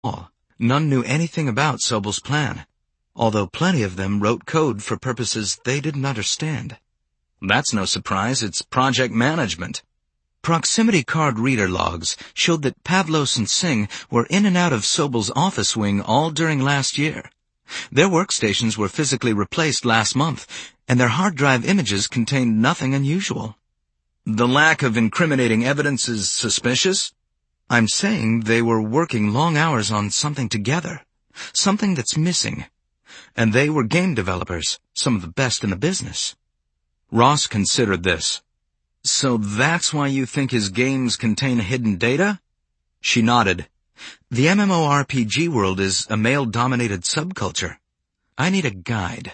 all. None knew anything about Sobel's plan, although plenty of them wrote code for purposes they didn't understand. That's no surprise, it's project management. Proximity card reader logs showed that Pavlos and Singh were in and out of Sobel's office wing all during last year. Their workstations were physically replaced last month, and their hard drive images contained nothing unusual. The lack of incriminating evidence is suspicious? I'm saying they were working long hours on something together, something that's missing. And they were game developers, some of the best in the business. Ross considered this. So that's why you think his games contain hidden data? She nodded. The MMORPG world is a male-dominated subculture. I need a guide.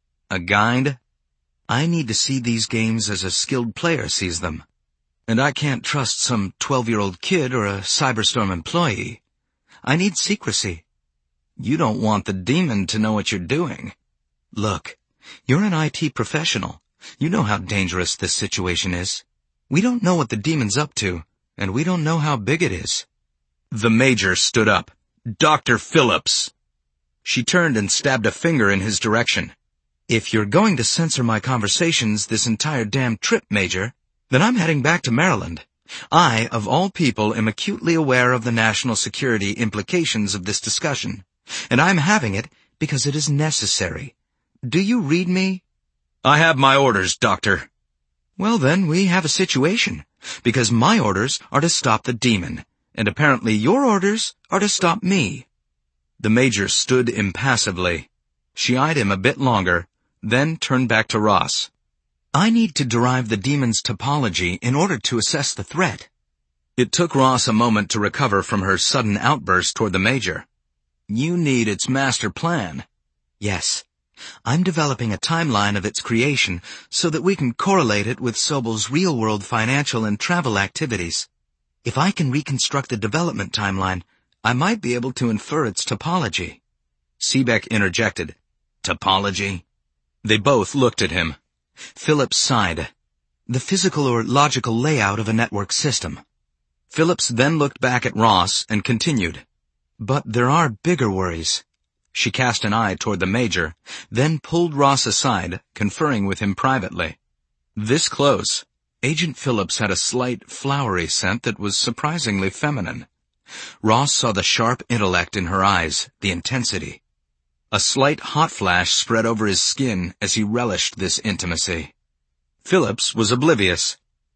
A guide? I need to see these games as a skilled player sees them. And I can't trust some 12-year-old kid or a Cyberstorm employee. I need secrecy. You don't want the demon to know what you're doing. Look, you're an IT professional. You know how dangerous this situation is. We don't know what the demon's up to, and we don't know how big it is. The Major stood up. Dr. Phillips! She turned and stabbed a finger in his direction. If you're going to censor my conversations this entire damn trip, Major, then I'm heading back to Maryland. I, of all people, am acutely aware of the national security implications of this discussion, and I'm having it because it is necessary. Do you read me? I have my orders, Doctor. Well then, we have a situation, because my orders are to stop the demon, and apparently your orders are to stop me. The Major stood impassively. She eyed him a bit longer, then turned back to Ross. I need to derive the demon's topology in order to assess the threat. It took Ross a moment to recover from her sudden outburst toward the Major. You need its master plan. Yes. I'm developing a timeline of its creation so that we can correlate it with Sobel's real-world financial and travel activities. If I can reconstruct the development timeline, I might be able to infer its topology. Seebeck interjected. Topology? They both looked at him. Phillips sighed. The physical or logical layout of a network system. Phillips then looked back at Ross and continued. But there are bigger worries. She cast an eye toward the Major, then pulled Ross aside, conferring with him privately. This close, Agent Phillips had a slight, flowery scent that was surprisingly feminine. Ross saw the sharp intellect in her eyes, the intensity. A slight hot flash spread over his skin as he relished this intimacy. Phillips was oblivious.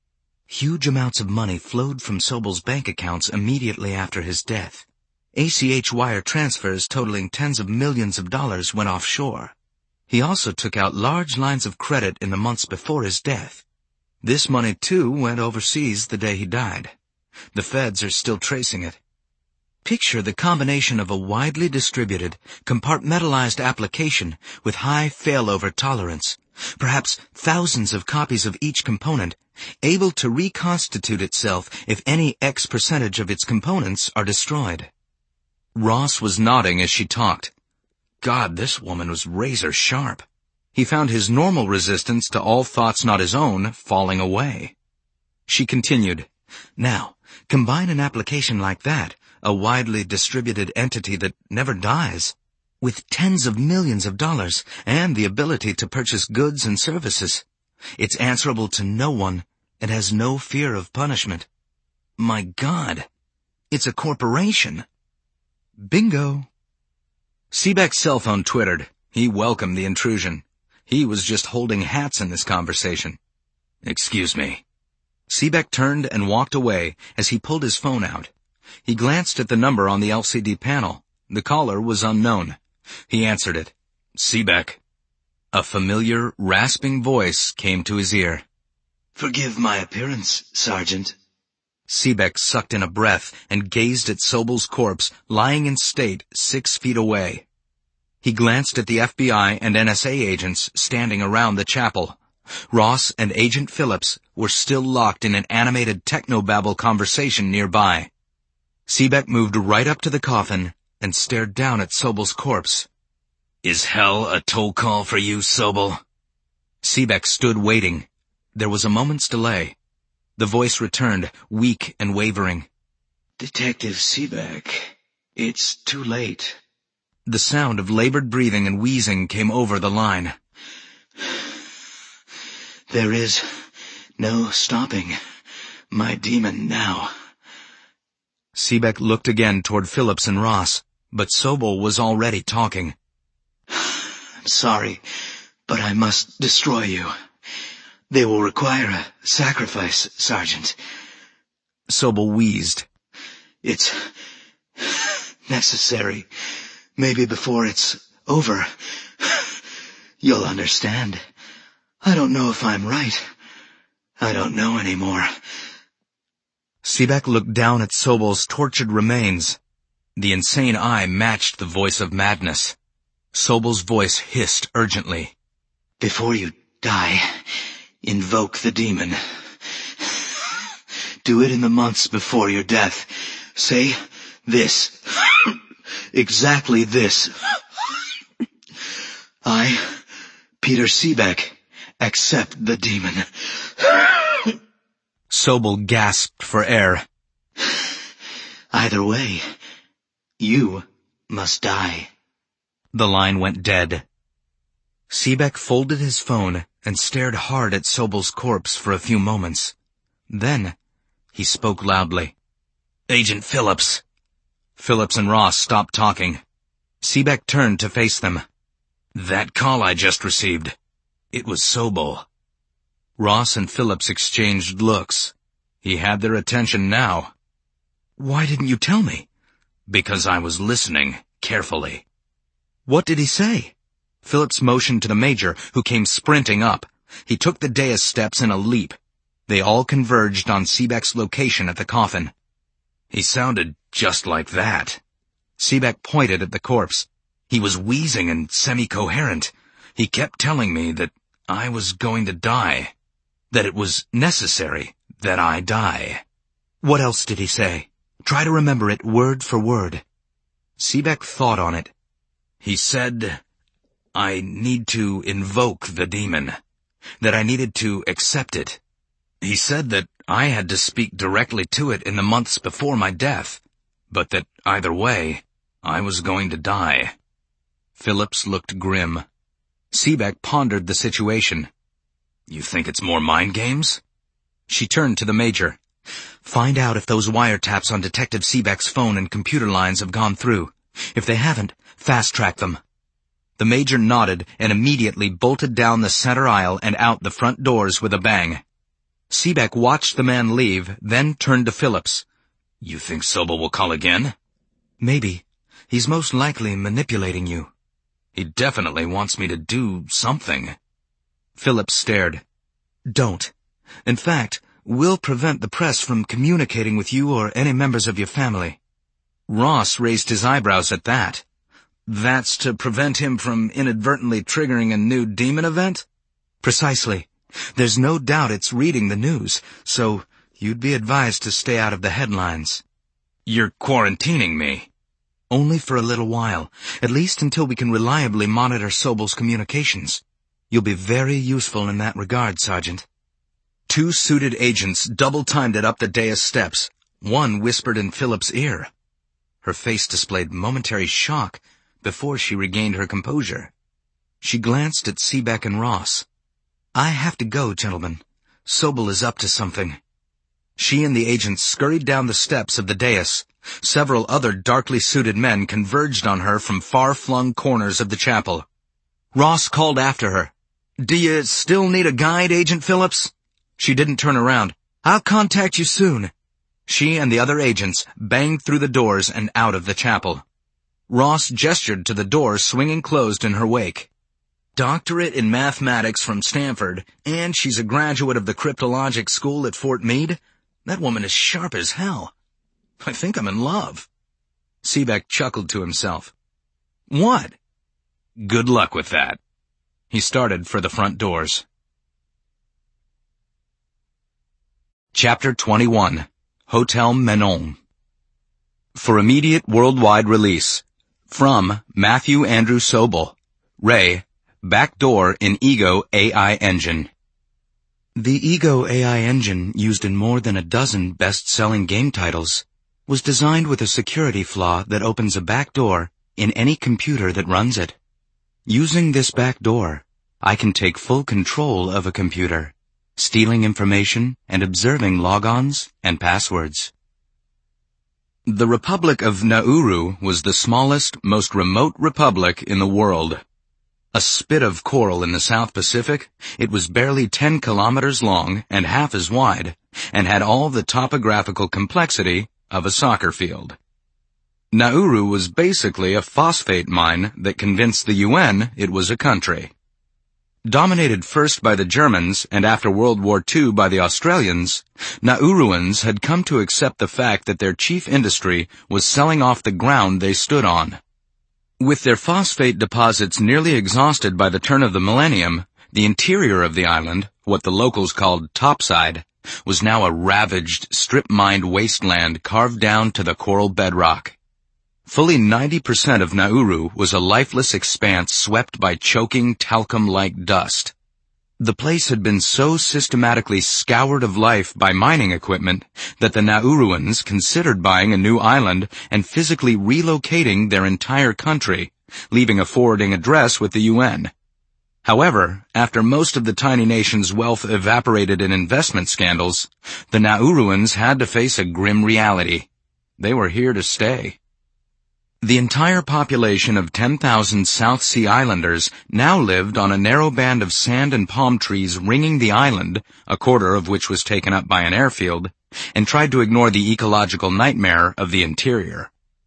Huge amounts of money flowed from Sobel's bank accounts immediately after his death. ACH wire transfers totaling tens of millions of dollars went offshore. He also took out large lines of credit in the months before his death. This money, too, went overseas the day he died. The feds are still tracing it. Picture the combination of a widely distributed, compartmentalized application with high failover tolerance, perhaps thousands of copies of each component, able to reconstitute itself if any X percentage of its components are destroyed. Ross was nodding as she talked. God, this woman was razor sharp. He found his normal resistance to all thoughts not his own falling away. She continued, Now, combine an application like that, a widely distributed entity that never dies, with tens of millions of dollars and the ability to purchase goods and services. It's answerable to no one and has no fear of punishment. My God, it's a corporation. Bingo. Seebeck's cell phone twittered. He welcomed the intrusion. He was just holding hats in this conversation. Excuse me. Seebeck turned and walked away as he pulled his phone out. He glanced at the number on the LCD panel. The caller was unknown. He answered it. Seebeck. A familiar, rasping voice came to his ear. Forgive my appearance, Sergeant. Seebeck sucked in a breath and gazed at Sobel's corpse lying in state 6 feet away. He glanced at the FBI and NSA agents standing around the chapel. Ross and Agent Phillips were still locked in an animated technobabble conversation nearby. Seebeck moved right up to the coffin and stared down at Sobel's corpse. Is hell a toll call for you, Sobel? Seebeck stood waiting. There was a moment's delay. The voice returned, weak and wavering. Detective Seebeck, It's too late. The sound of labored breathing and wheezing came over the line. There is no stopping my demon now. Seebeck looked again toward Phillips and Ross, but Sobel was already talking. I'm sorry, but I must destroy you. They will require a sacrifice, Sergeant. Sobel wheezed. It's necessary. Maybe before it's over, you'll understand. I don't know if I'm right. I don't know anymore. Seebeck looked down at Sobel's tortured remains. The insane eye matched the voice of madness. Sobel's voice hissed urgently. Before you die, invoke the demon. Do it in the months before your death. Say this. Exactly this. I, Peter Seebeck, accept the demon. Sobel gasped for air. Either way, you must die. The line went dead. Seebeck folded his phone and stared hard at Sobel's corpse for a few moments. Then, he spoke loudly. Agent Phillips. Phillips and Ross stopped talking. Seebeck turned to face them. That call I just received. It was Sobel. Ross and Phillips exchanged looks. He had their attention now. Why didn't you tell me? Because I was listening carefully. What did he say? Phillips motioned to the major, who came sprinting up. He took the dais steps in a leap. They all converged on Seebeck's location at the coffin. He sounded just like that. Seebeck pointed at the corpse. He was wheezing and semi-coherent. He kept telling me that I was going to die. That it was necessary that I die. What else did he say? Try to remember it word for word. Seebeck thought on it. He said, I need to invoke the demon. That I needed to accept it. He said that I had to speak directly to it in the months before my death, but that either way, I was going to die. Phillips looked grim. Seebeck pondered the situation. You think it's more mind games? She turned to the major. Find out if those wiretaps on Detective Seebeck's phone and computer lines have gone through. If they haven't, fast-track them. The major nodded and immediately bolted down the center aisle and out the front doors with a bang. Seebeck watched the man leave, then turned to Phillips. You think Sobel will call again? Maybe. He's most likely manipulating you. He definitely wants me to do something. Phillips stared. Don't. In fact, we'll prevent the press from communicating with you or any members of your family. Ross raised his eyebrows at that. That's to prevent him from inadvertently triggering a new demon event? Precisely. There's no doubt it's reading the news, so you'd be advised to stay out of the headlines. You're quarantining me. Only for a little while, at least until we can reliably monitor Sobel's communications. You'll be very useful in that regard, Sergeant. Two suited agents double-timed it up the dais steps. One whispered in Phillips' ear. Her face displayed momentary shock before she regained her composure. She glanced at Seebeck and Ross. I have to go, gentlemen. Sobel is up to something. She and the agents scurried down the steps of the dais. Several other darkly suited men converged on her from far-flung corners of the chapel. Ross called after her. Do you still need a guide, Agent Phillips? She didn't turn around. I'll contact you soon. She and the other agents banged through the doors and out of the chapel. Ross gestured to the door swinging closed in her wake. Doctorate in mathematics from Stanford, and she's a graduate of the cryptologic school at Fort Meade? That woman is sharp as hell. I think I'm in love. Seebeck chuckled to himself. What? Good luck with that. He started for the front doors. Chapter 21. Hotel Menon. For immediate worldwide release. From Matthew Andrew Sobel. Ray, Backdoor in Ego AI Engine. The Ego AI engine, used in more than a dozen best-selling game titles, was designed with a security flaw that opens a back door in any computer that runs it. Using this back door, I can take full control of a computer, stealing information and observing logons and passwords. The Republic of Nauru was the smallest, most remote republic in the world. A spit of coral in the South Pacific, it was barely 10 kilometers long and half as wide, and had all the topographical complexity of a soccer field. Nauru was basically a phosphate mine that convinced the UN it was a country. Dominated first by the Germans and after World War II by the Australians, Nauruans had come to accept the fact that their chief industry was selling off the ground they stood on. With their phosphate deposits nearly exhausted by the turn of the millennium, the interior of the island, what the locals called topside, was now a ravaged, strip-mined wasteland carved down to the coral bedrock. Fully 90% of Nauru was a lifeless expanse swept by choking, talcum-like dust. The place had been so systematically scoured of life by mining equipment that the Nauruans considered buying a new island and physically relocating their entire country, leaving a forwarding address with the UN. However, after most of the tiny nation's wealth evaporated in investment scandals, the Nauruans had to face a grim reality. They were here to stay. The entire population of 10,000 South Sea Islanders now lived on a narrow band of sand and palm trees ringing the island, a quarter of which was taken up by an airfield, and tried to ignore the ecological nightmare of the interior.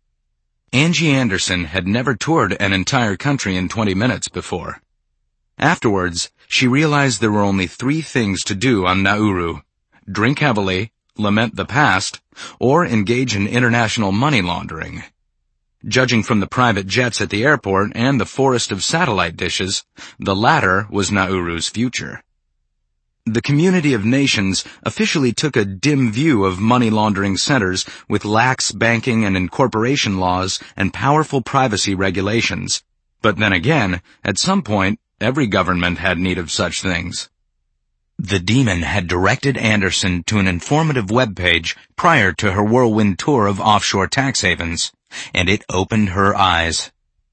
Angie Anderson had never toured an entire country in 20 minutes before. Afterwards, she realized there were only 3 things to do on Nauru: drink heavily, lament the past, or engage in international money laundering. Judging from the private jets at the airport and the forest of satellite dishes, the latter was Nauru's future. The community of nations officially took a dim view of money laundering centers with lax banking and incorporation laws and powerful privacy regulations. But then again, at some point, every government had need of such things. The Demon had directed Anderson to an informative webpage prior to her whirlwind tour of offshore tax havens, and it opened her eyes.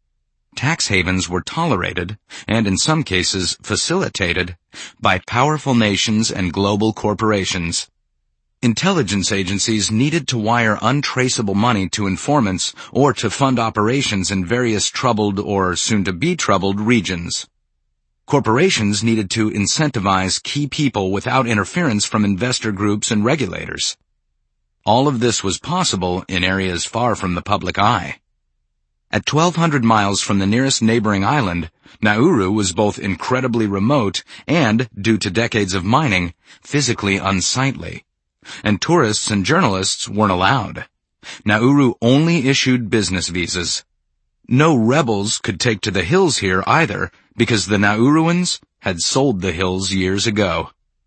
Tax havens were tolerated, and in some cases facilitated, by powerful nations and global corporations. Intelligence agencies needed to wire untraceable money to informants or to fund operations in various troubled or soon-to-be troubled regions. Corporations needed to incentivize key people without interference from investor groups and regulators. All of this was possible in areas far from the public eye. At 1,200 miles from the nearest neighboring island, Nauru was both incredibly remote and, due to decades of mining, physically unsightly. And tourists and journalists weren't allowed. Nauru only issued business visas. No rebels could take to the hills here either, because the Nauruans had sold the hills years ago.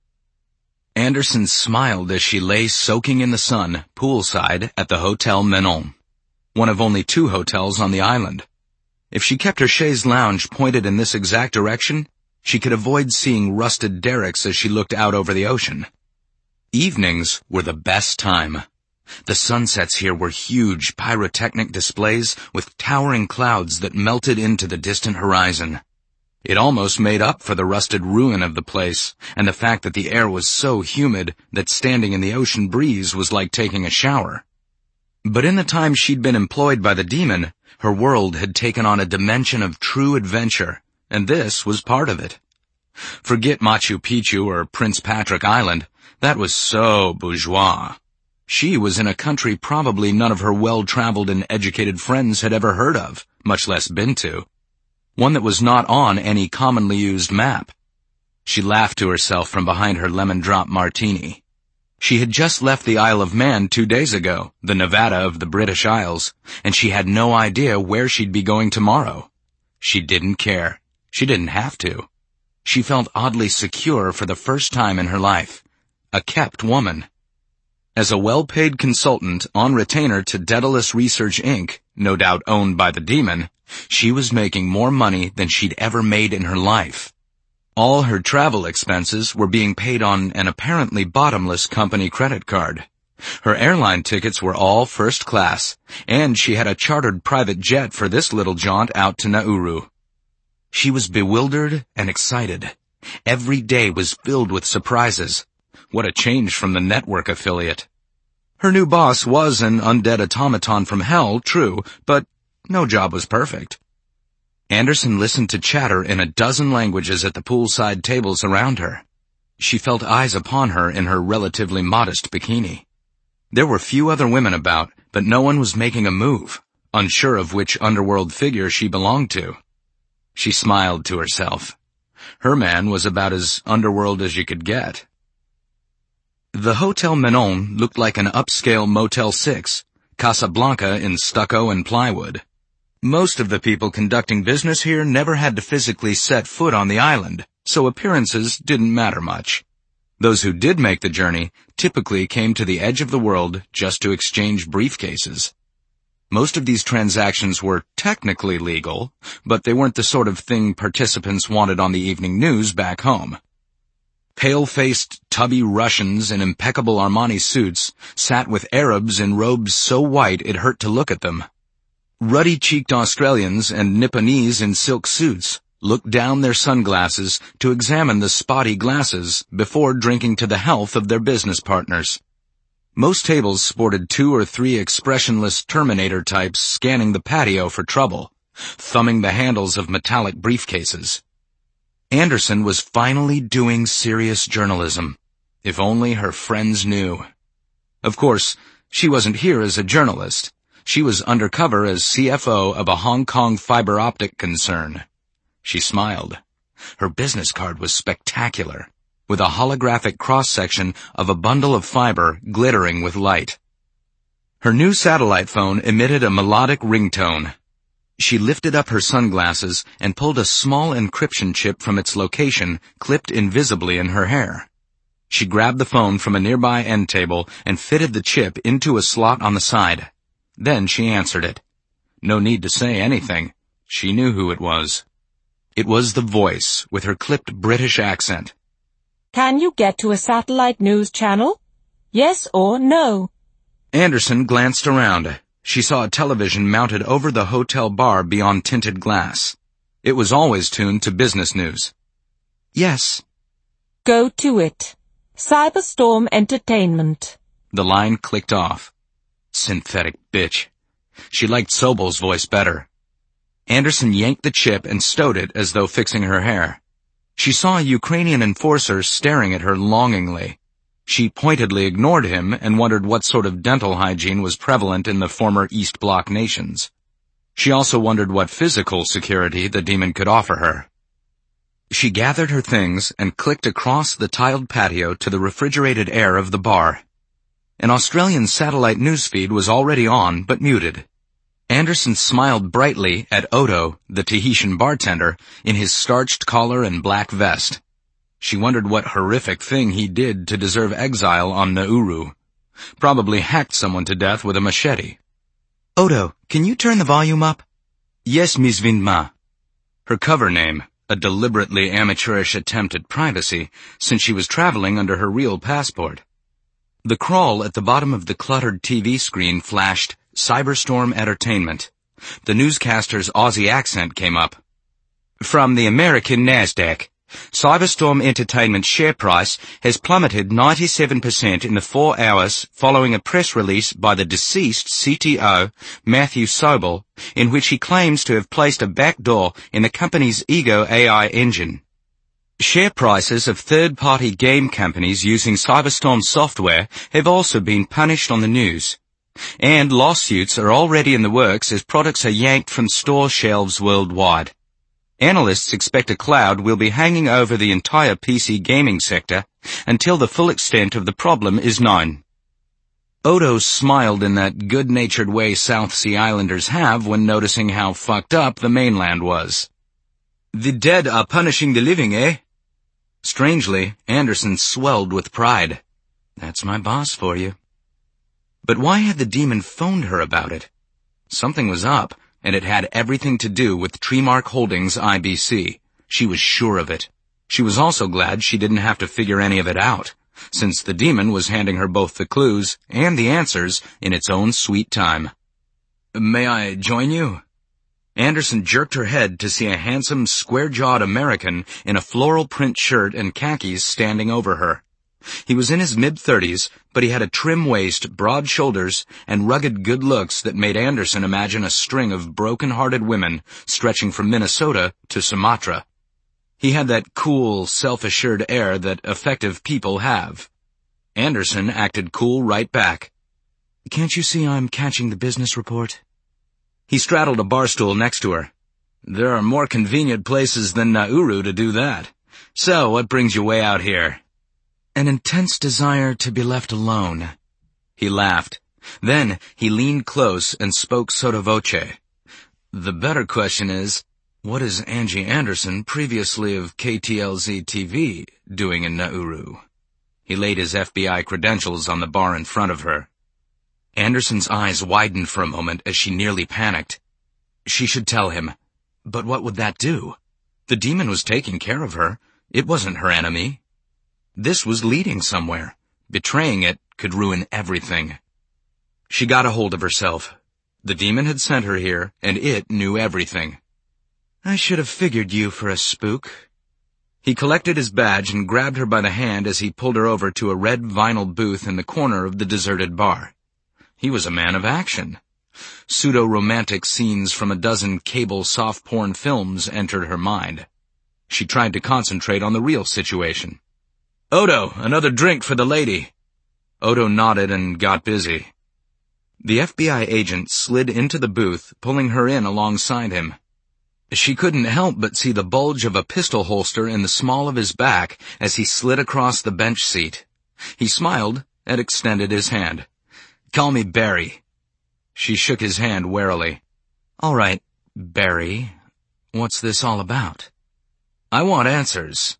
Anderson smiled as she lay soaking in the sun, poolside, at the Hotel Menon, one of only 2 hotels on the island. If she kept her chaise lounge pointed in this exact direction, she could avoid seeing rusted derricks as she looked out over the ocean. Evenings were the best time. The sunsets here were huge pyrotechnic displays with towering clouds that melted into the distant horizon. It almost made up for the rusted ruin of the place, and the fact that the air was so humid that standing in the ocean breeze was like taking a shower. But in the time she'd been employed by the Demon, her world had taken on a dimension of true adventure, and this was part of it. Forget Machu Picchu or Prince Patrick Island. That was so bourgeois. She was in a country probably none of her well-traveled and educated friends had ever heard of, much less been to. One that was not on any commonly used map. She laughed to herself from behind her lemon drop martini. She had just left the Isle of Man 2 days ago, the Nevada of the British Isles, and she had no idea where she'd be going tomorrow. She didn't care. She didn't have to. She felt oddly secure for the first time in her life. A kept woman. As a well-paid consultant on retainer to Daedalus Research Inc., no doubt owned by the Demon, she was making more money than she'd ever made in her life. All her travel expenses were being paid on an apparently bottomless company credit card. Her airline tickets were all first class, and she had a chartered private jet for this little jaunt out to Nauru. She was bewildered and excited. Every day was filled with surprises. What a change from the network affiliate. Her new boss was an undead automaton from hell, true, but no job was perfect. Anderson listened to chatter in a dozen languages at the poolside tables around her. She felt eyes upon her in her relatively modest bikini. There were few other women about, but no one was making a move, unsure of which underworld figure she belonged to. She smiled to herself. Her man was about as underworld as you could get. The Hotel Menon looked like an upscale Motel 6, Casablanca in stucco and plywood. Most of the people conducting business here never had to physically set foot on the island, so appearances didn't matter much. Those who did make the journey typically came to the edge of the world just to exchange briefcases. Most of these transactions were technically legal, but they weren't the sort of thing participants wanted on the evening news back home. Pale-faced, tubby Russians in impeccable Armani suits sat with Arabs in robes so white it hurt to look at them. Ruddy-cheeked Australians and Nipponese in silk suits looked down their sunglasses to examine the spotty glasses before drinking to the health of their business partners. Most tables sported 2 or 3 expressionless Terminator types scanning the patio for trouble, thumbing the handles of metallic briefcases. Anderson was finally doing serious journalism. If only her friends knew. Of course, she wasn't here as a journalist. She was undercover as CFO of a Hong Kong fiber optic concern. She smiled. Her business card was spectacular, with a holographic cross-section of a bundle of fiber glittering with light. Her new satellite phone emitted a melodic ringtone. She lifted up her sunglasses and pulled a small encryption chip from its location, clipped invisibly in her hair. She grabbed the phone from a nearby end table and fitted the chip into a slot on the side. Then she answered it. No need to say anything. She knew who it was. It was the voice, with her clipped British accent. Can you get to a satellite news channel? Yes or no? Anderson glanced around. She saw a television mounted over the hotel bar beyond tinted glass. It was always tuned to business news. Yes. Go to it. Cyberstorm Entertainment. The line clicked off. Synthetic bitch. She liked Sobel's voice better. Anderson yanked the chip and stowed it as though fixing her hair. She saw a Ukrainian enforcer staring at her longingly. She pointedly ignored him and wondered what sort of dental hygiene was prevalent in the former East Bloc nations. She also wondered what physical security the demon could offer her. She gathered her things and clicked across the tiled patio to the refrigerated air of the bar. An Australian satellite newsfeed was already on, but muted. Anderson smiled brightly at Odo, the Tahitian bartender, in his starched collar and black vest. She wondered what horrific thing he did to deserve exile on Nauru. Probably hacked someone to death with a machete. Odo, can you turn the volume up? Yes, Miss Vindma. Her cover name, a deliberately amateurish attempt at privacy, since she was traveling under her real passport. The crawl at the bottom of the cluttered TV screen flashed Cyberstorm Entertainment. The newscaster's Aussie accent came up. From the American NASDAQ, Cyberstorm Entertainment's share price has plummeted 97% in the 4 hours following a press release by the deceased CTO, Matthew Sobel, in which he claims to have placed a backdoor in the company's Ego AI engine. Share prices of third-party game companies using Cyberstorm software have also been punished on the news. And lawsuits are already in the works as products are yanked from store shelves worldwide. Analysts expect a cloud will be hanging over the entire PC gaming sector until the full extent of the problem is known. Odo smiled in that good-natured way South Sea Islanders have when noticing how fucked up the mainland was. The dead are punishing the living, eh? Strangely, Anderson swelled with pride. That's my boss for you. But why had the demon phoned her about it? Something was up, and it had everything to do with Treemark Holdings IBC. She was sure of it. She was also glad she didn't have to figure any of it out. since the demon was handing her both the clues and the answers in its own sweet time. "May I join you?" Anderson jerked her head to see a handsome, square-jawed American in a floral print shirt and khakis standing over her. He was in his mid-30s, but he had a trim waist, broad shoulders, and rugged good looks that made Anderson imagine a string of broken-hearted women stretching from Minnesota to Sumatra. He had that cool, self-assured air that effective people have. Anderson acted cool right back. "Can't you see I'm catching the business report?" He straddled a bar stool next to her. "There are more convenient places than Nauru to do that. So, what brings you way out here?" "An intense desire to be left alone." He laughed. Then he leaned close and spoke sotto voce. "The better question is, what is Angie Anderson, previously of KTLZ-TV, doing in Nauru?" He laid his FBI credentials on the bar in front of her. Anderson's eyes widened for a moment as she nearly panicked. She should tell him. But what would that do? The demon was taking care of her. It wasn't her enemy. This was leading somewhere. Betraying it could ruin everything. She got a hold of herself. The demon had sent her here, and it knew everything. "I should have figured you for a spook." He collected his badge and grabbed her by the hand as he pulled her over to a red vinyl booth in the corner of the deserted bar. He was a man of action. Pseudo-romantic scenes from a dozen cable soft porn films entered her mind. She tried to concentrate on the real situation. "Odo, another drink for the lady." Odo nodded and got busy. The FBI agent slid into the booth, pulling her in alongside him. She couldn't help but see the bulge of a pistol holster in the small of his back as he slid across the bench seat. He smiled and extended his hand. "Call me Barry." She shook his hand warily. "All right, Barry. What's this all about?" "I want answers."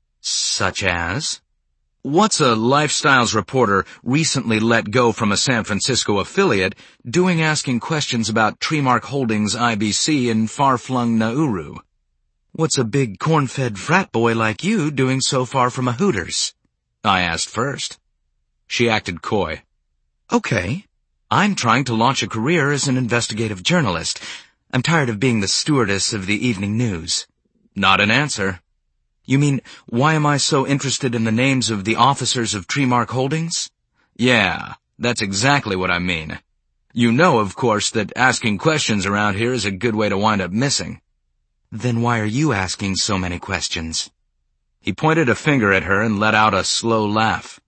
"Such as?" "What's a lifestyles reporter recently let go from a San Francisco affiliate doing asking questions about Tremark Holdings IBC in far-flung Nauru? What's a big corn-fed frat boy like you doing so far from a Hooters?" I asked first. She acted coy. "Okay. I'm trying to launch a career as an investigative journalist. I'm tired of being the stewardess of the evening news." Not an answer. "You mean, why am I so interested in the names of the officers of Tremark Holdings?" "Yeah, that's exactly what I mean. You know, of course, that asking questions around here is a good way to wind up missing." "Then why are you asking so many questions?" He pointed a finger at her and let out a slow laugh.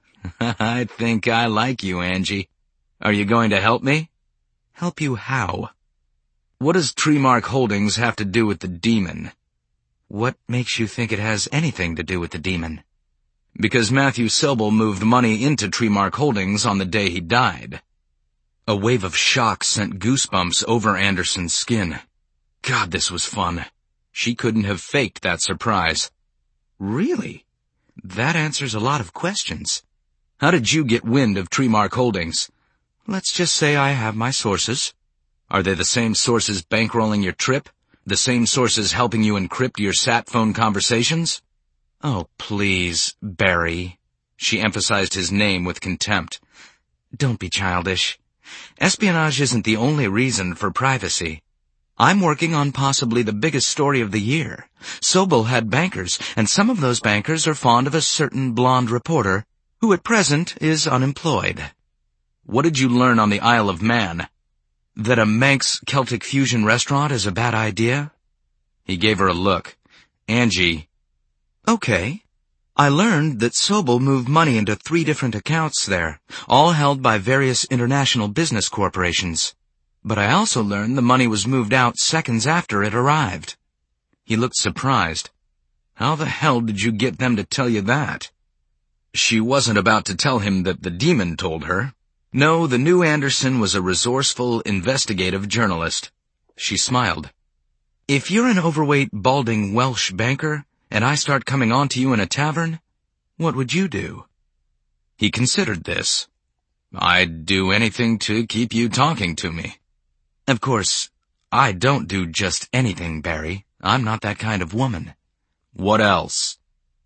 "I think I like you, Angie. Are you going to help me?" "Help you how?" "What does Tremark Holdings have to do with the demon?" "What makes you think it has anything to do with the demon?" "Because Matthew Sobel moved money into Tremark Holdings on the day he died." A wave of shock sent goosebumps over Anderson's skin. God, this was fun. She couldn't have faked that surprise. "Really? That answers a lot of questions. How did you get wind of Tremark Holdings?" "Let's just say I have my sources." "Are they the same sources bankrolling your trip? The same sources helping you encrypt your sat phone conversations?" "Oh, please, Barry." She emphasized his name with contempt. "Don't be childish. Espionage isn't the only reason for privacy. I'm working on possibly the biggest story of the year. Sobel had bankers, and some of those bankers are fond of a certain blonde reporter who at present is unemployed." "What did you learn on the Isle of Man?" "That a Manx Celtic fusion restaurant is a bad idea." He gave her a look. "Angie." "Okay. I learned that Sobel moved money into 3 different accounts there, all held by various international business corporations. But I also learned the money was moved out seconds after it arrived." He looked surprised. "How the hell did you get them to tell you that?" She wasn't about to tell him that the demon told her. No, the new Anderson was a resourceful, investigative journalist. She smiled. "If you're an overweight, balding Welsh banker, and I start coming on to you in a tavern, what would you do?" He considered this. "I'd do anything to keep you talking to me." "Of course, I don't do just anything, Barry. I'm not that kind of woman." "What else?"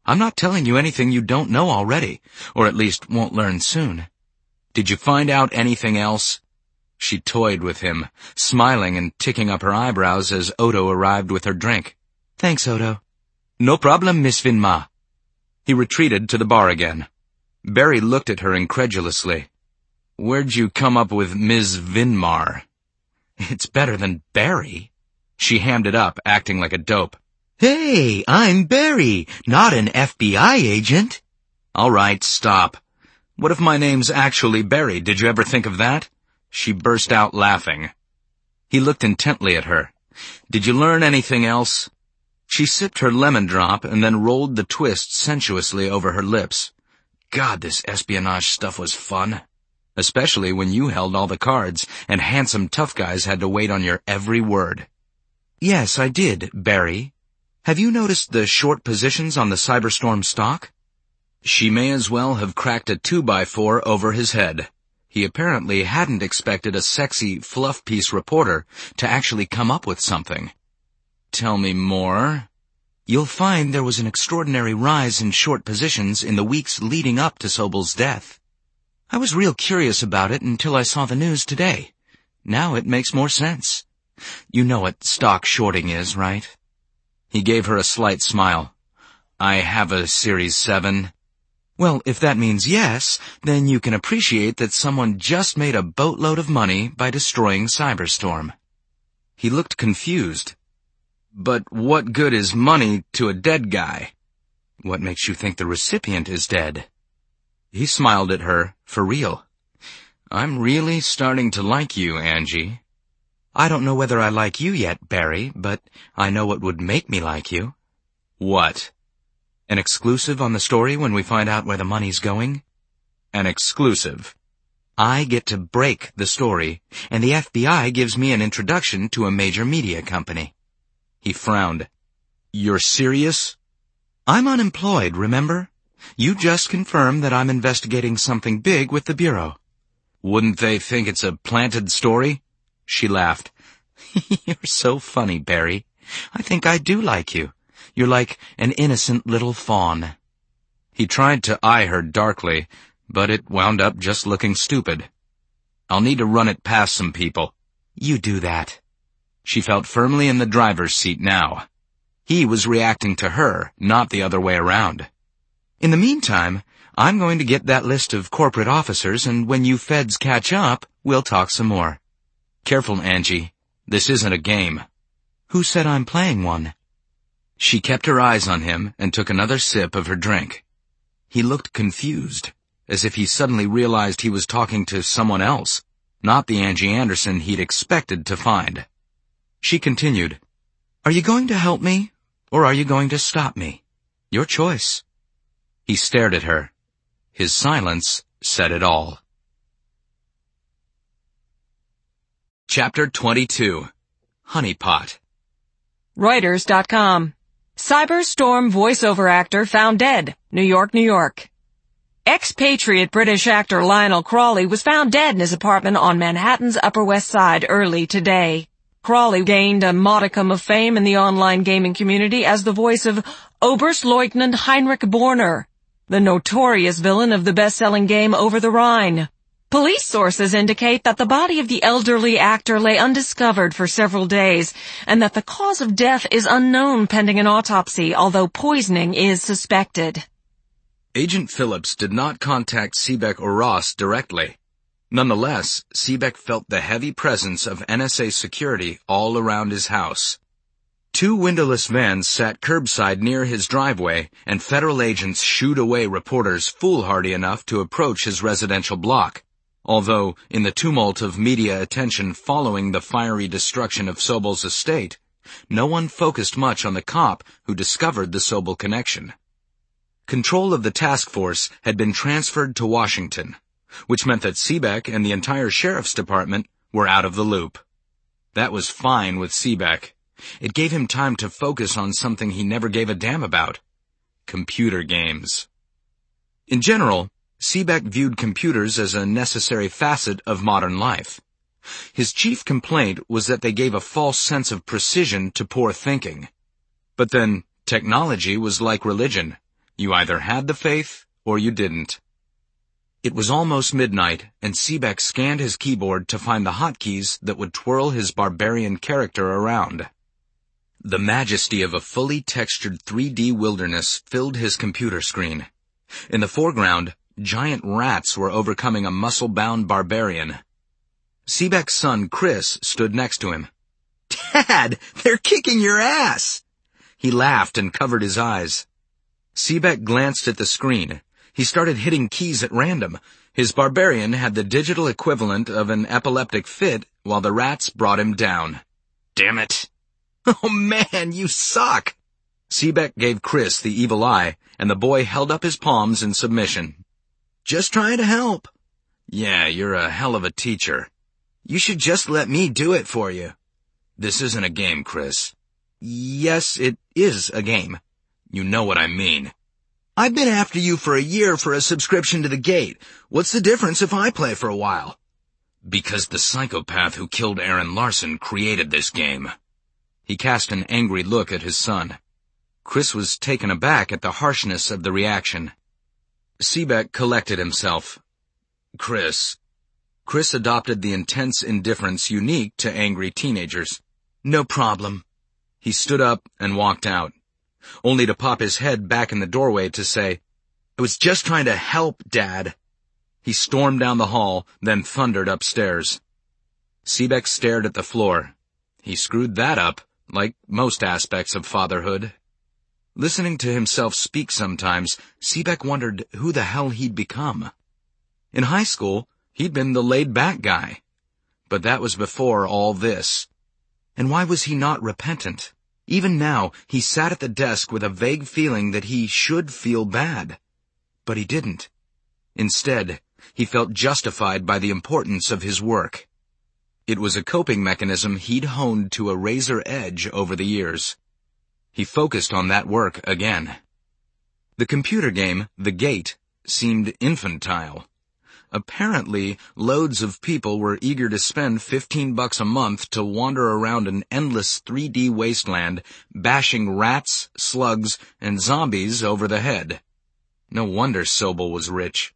I'm not telling you anything you don't know already, or at least won't learn soon. Did you find out anything else? She toyed with him, smiling and ticking up her eyebrows as Odo arrived with her drink. Thanks, Odo. No problem, Miss Vinma. He retreated to the bar again. Barry looked at her incredulously. Where'd you come up with Ms. Vinmar? It's better than Barry. She hammed it up, acting like a dope. Hey, I'm Barry, not an FBI agent. All right, stop. What if my name's actually Barry? Did you ever think of that? She burst out laughing. He looked intently at her. Did you learn anything else? She sipped her lemon drop and then rolled the twist sensuously over her lips. God, this espionage stuff was fun. Especially when you held all the cards and handsome tough guys had to wait on your every word. Yes, I did, Barry. Have you noticed the short positions on the Cyberstorm stock? She may as well have cracked a 2x4 over his head. He apparently hadn't expected a sexy, fluff-piece reporter to actually come up with something. Tell me more. You'll find there was an extraordinary rise in short positions in the weeks leading up to Sobel's death. I was real curious about it until I saw the news today. Now it makes more sense. You know what stock shorting is, right? He gave her a slight smile. I have a Series 7. Well, if that means yes, then you can appreciate that someone just made a boatload of money by destroying Cyberstorm. He looked confused. But what good is money to a dead guy? What makes you think the recipient is dead? He smiled at her, for real. I'm really starting to like you, Angie. I don't know whether I like you yet, Barry, but I know what would make me like you. What? An exclusive on the story when we find out where the money's going? An exclusive. I get to break the story, and the FBI gives me an introduction to a major media company. He frowned. You're serious? I'm unemployed, remember? You just confirmed that I'm investigating something big with the Bureau. Wouldn't they think it's a planted story? She laughed. You're so funny, Barry. I think I do like you. You're like an innocent little fawn. He tried to eye her darkly, but it wound up just looking stupid. I'll need to run it past some people. You do that. She felt firmly in the driver's seat now. He was reacting to her, not the other way around. In the meantime, I'm going to get that list of corporate officers, and when you feds catch up, we'll talk some more. Careful, Angie. This isn't a game. Who said I'm playing one? She kept her eyes on him and took another sip of her drink. He looked confused, as if he suddenly realized he was talking to someone else, not the Angie Anderson he'd expected to find. She continued, Are you going to help me, or are you going to stop me? Your choice. He stared at her. His silence said it all. Chapter 22. Honeypot. Reuters.com. Cyberstorm voiceover actor found dead, New York, New York. Expatriate British actor Lionel Crawley was found dead in his apartment on Manhattan's Upper West Side early today. Crawley gained a modicum of fame in the online gaming community as the voice of Oberstleutnant Heinrich Borner, the notorious villain of the best-selling game Over the Rhine. Police sources indicate that the body of the elderly actor lay undiscovered for several days, and that the cause of death is unknown pending an autopsy, although poisoning is suspected. Agent Phillips did not contact Seebeck or Ross directly. Nonetheless, Seebeck felt the heavy presence of NSA security all around his house. 2 windowless vans sat curbside near his driveway, and federal agents shooed away reporters foolhardy enough to approach his residential block. Although, in the tumult of media attention following the fiery destruction of Sobel's estate, no one focused much on the cop who discovered the Sobel connection. Control of the task force had been transferred to Washington, which meant that Seebeck and the entire sheriff's department were out of the loop. That was fine with Seebeck. It gave him time to focus on something he never gave a damn about: computer games. In general, Seebeck viewed computers as a necessary facet of modern life. His chief complaint was that they gave a false sense of precision to poor thinking. But then, technology was like religion. You either had the faith, or you didn't. It was almost midnight, and Seebeck scanned his keyboard to find the hotkeys that would twirl his barbarian character around. The majesty of a fully textured 3D wilderness filled his computer screen. In the foreground, giant rats were overcoming a muscle-bound barbarian. Seebeck's son, Chris, stood next to him. "Dad, they're kicking your ass!" He laughed and covered his eyes. Seebeck glanced at the screen. He started hitting keys at random. His barbarian had the digital equivalent of an epileptic fit, while the rats brought him down. "Damn it!" "Oh man, you suck!" Seebeck gave Chris the evil eye, and the boy held up his palms in submission. "Just trying to help." "Yeah, you're a hell of a teacher. You should just let me do it for you." "This isn't a game, Chris." "Yes, it is a game." "You know what I mean." "I've been after you for a year for a subscription to the Gate. What's the difference if I play for a while?" "Because the psychopath who killed Aaron Larson created this game." He cast an angry look at his son. Chris was taken aback at the harshness of the reaction. Seebeck collected himself. Chris adopted the intense indifference unique to angry teenagers. "No problem." He stood up and walked out, only to pop his head back in the doorway to say, "I was just trying to help, Dad." He stormed down the hall, then thundered upstairs. Seebeck stared at the floor. He screwed that up, like most aspects of fatherhood. Listening to himself speak sometimes, Seebeck wondered who the hell he'd become. In high school, he'd been the laid-back guy. But that was before all this. And why was he not repentant? Even now, he sat at the desk with a vague feeling that he should feel bad. But he didn't. Instead, he felt justified by the importance of his work. It was a coping mechanism he'd honed to a razor edge over the years. He focused on that work again. The computer game, The Gate, seemed infantile. Apparently, loads of people were eager to spend $15 a month to wander around an endless 3D wasteland, bashing rats, slugs, and zombies over the head. No wonder Sobel was rich.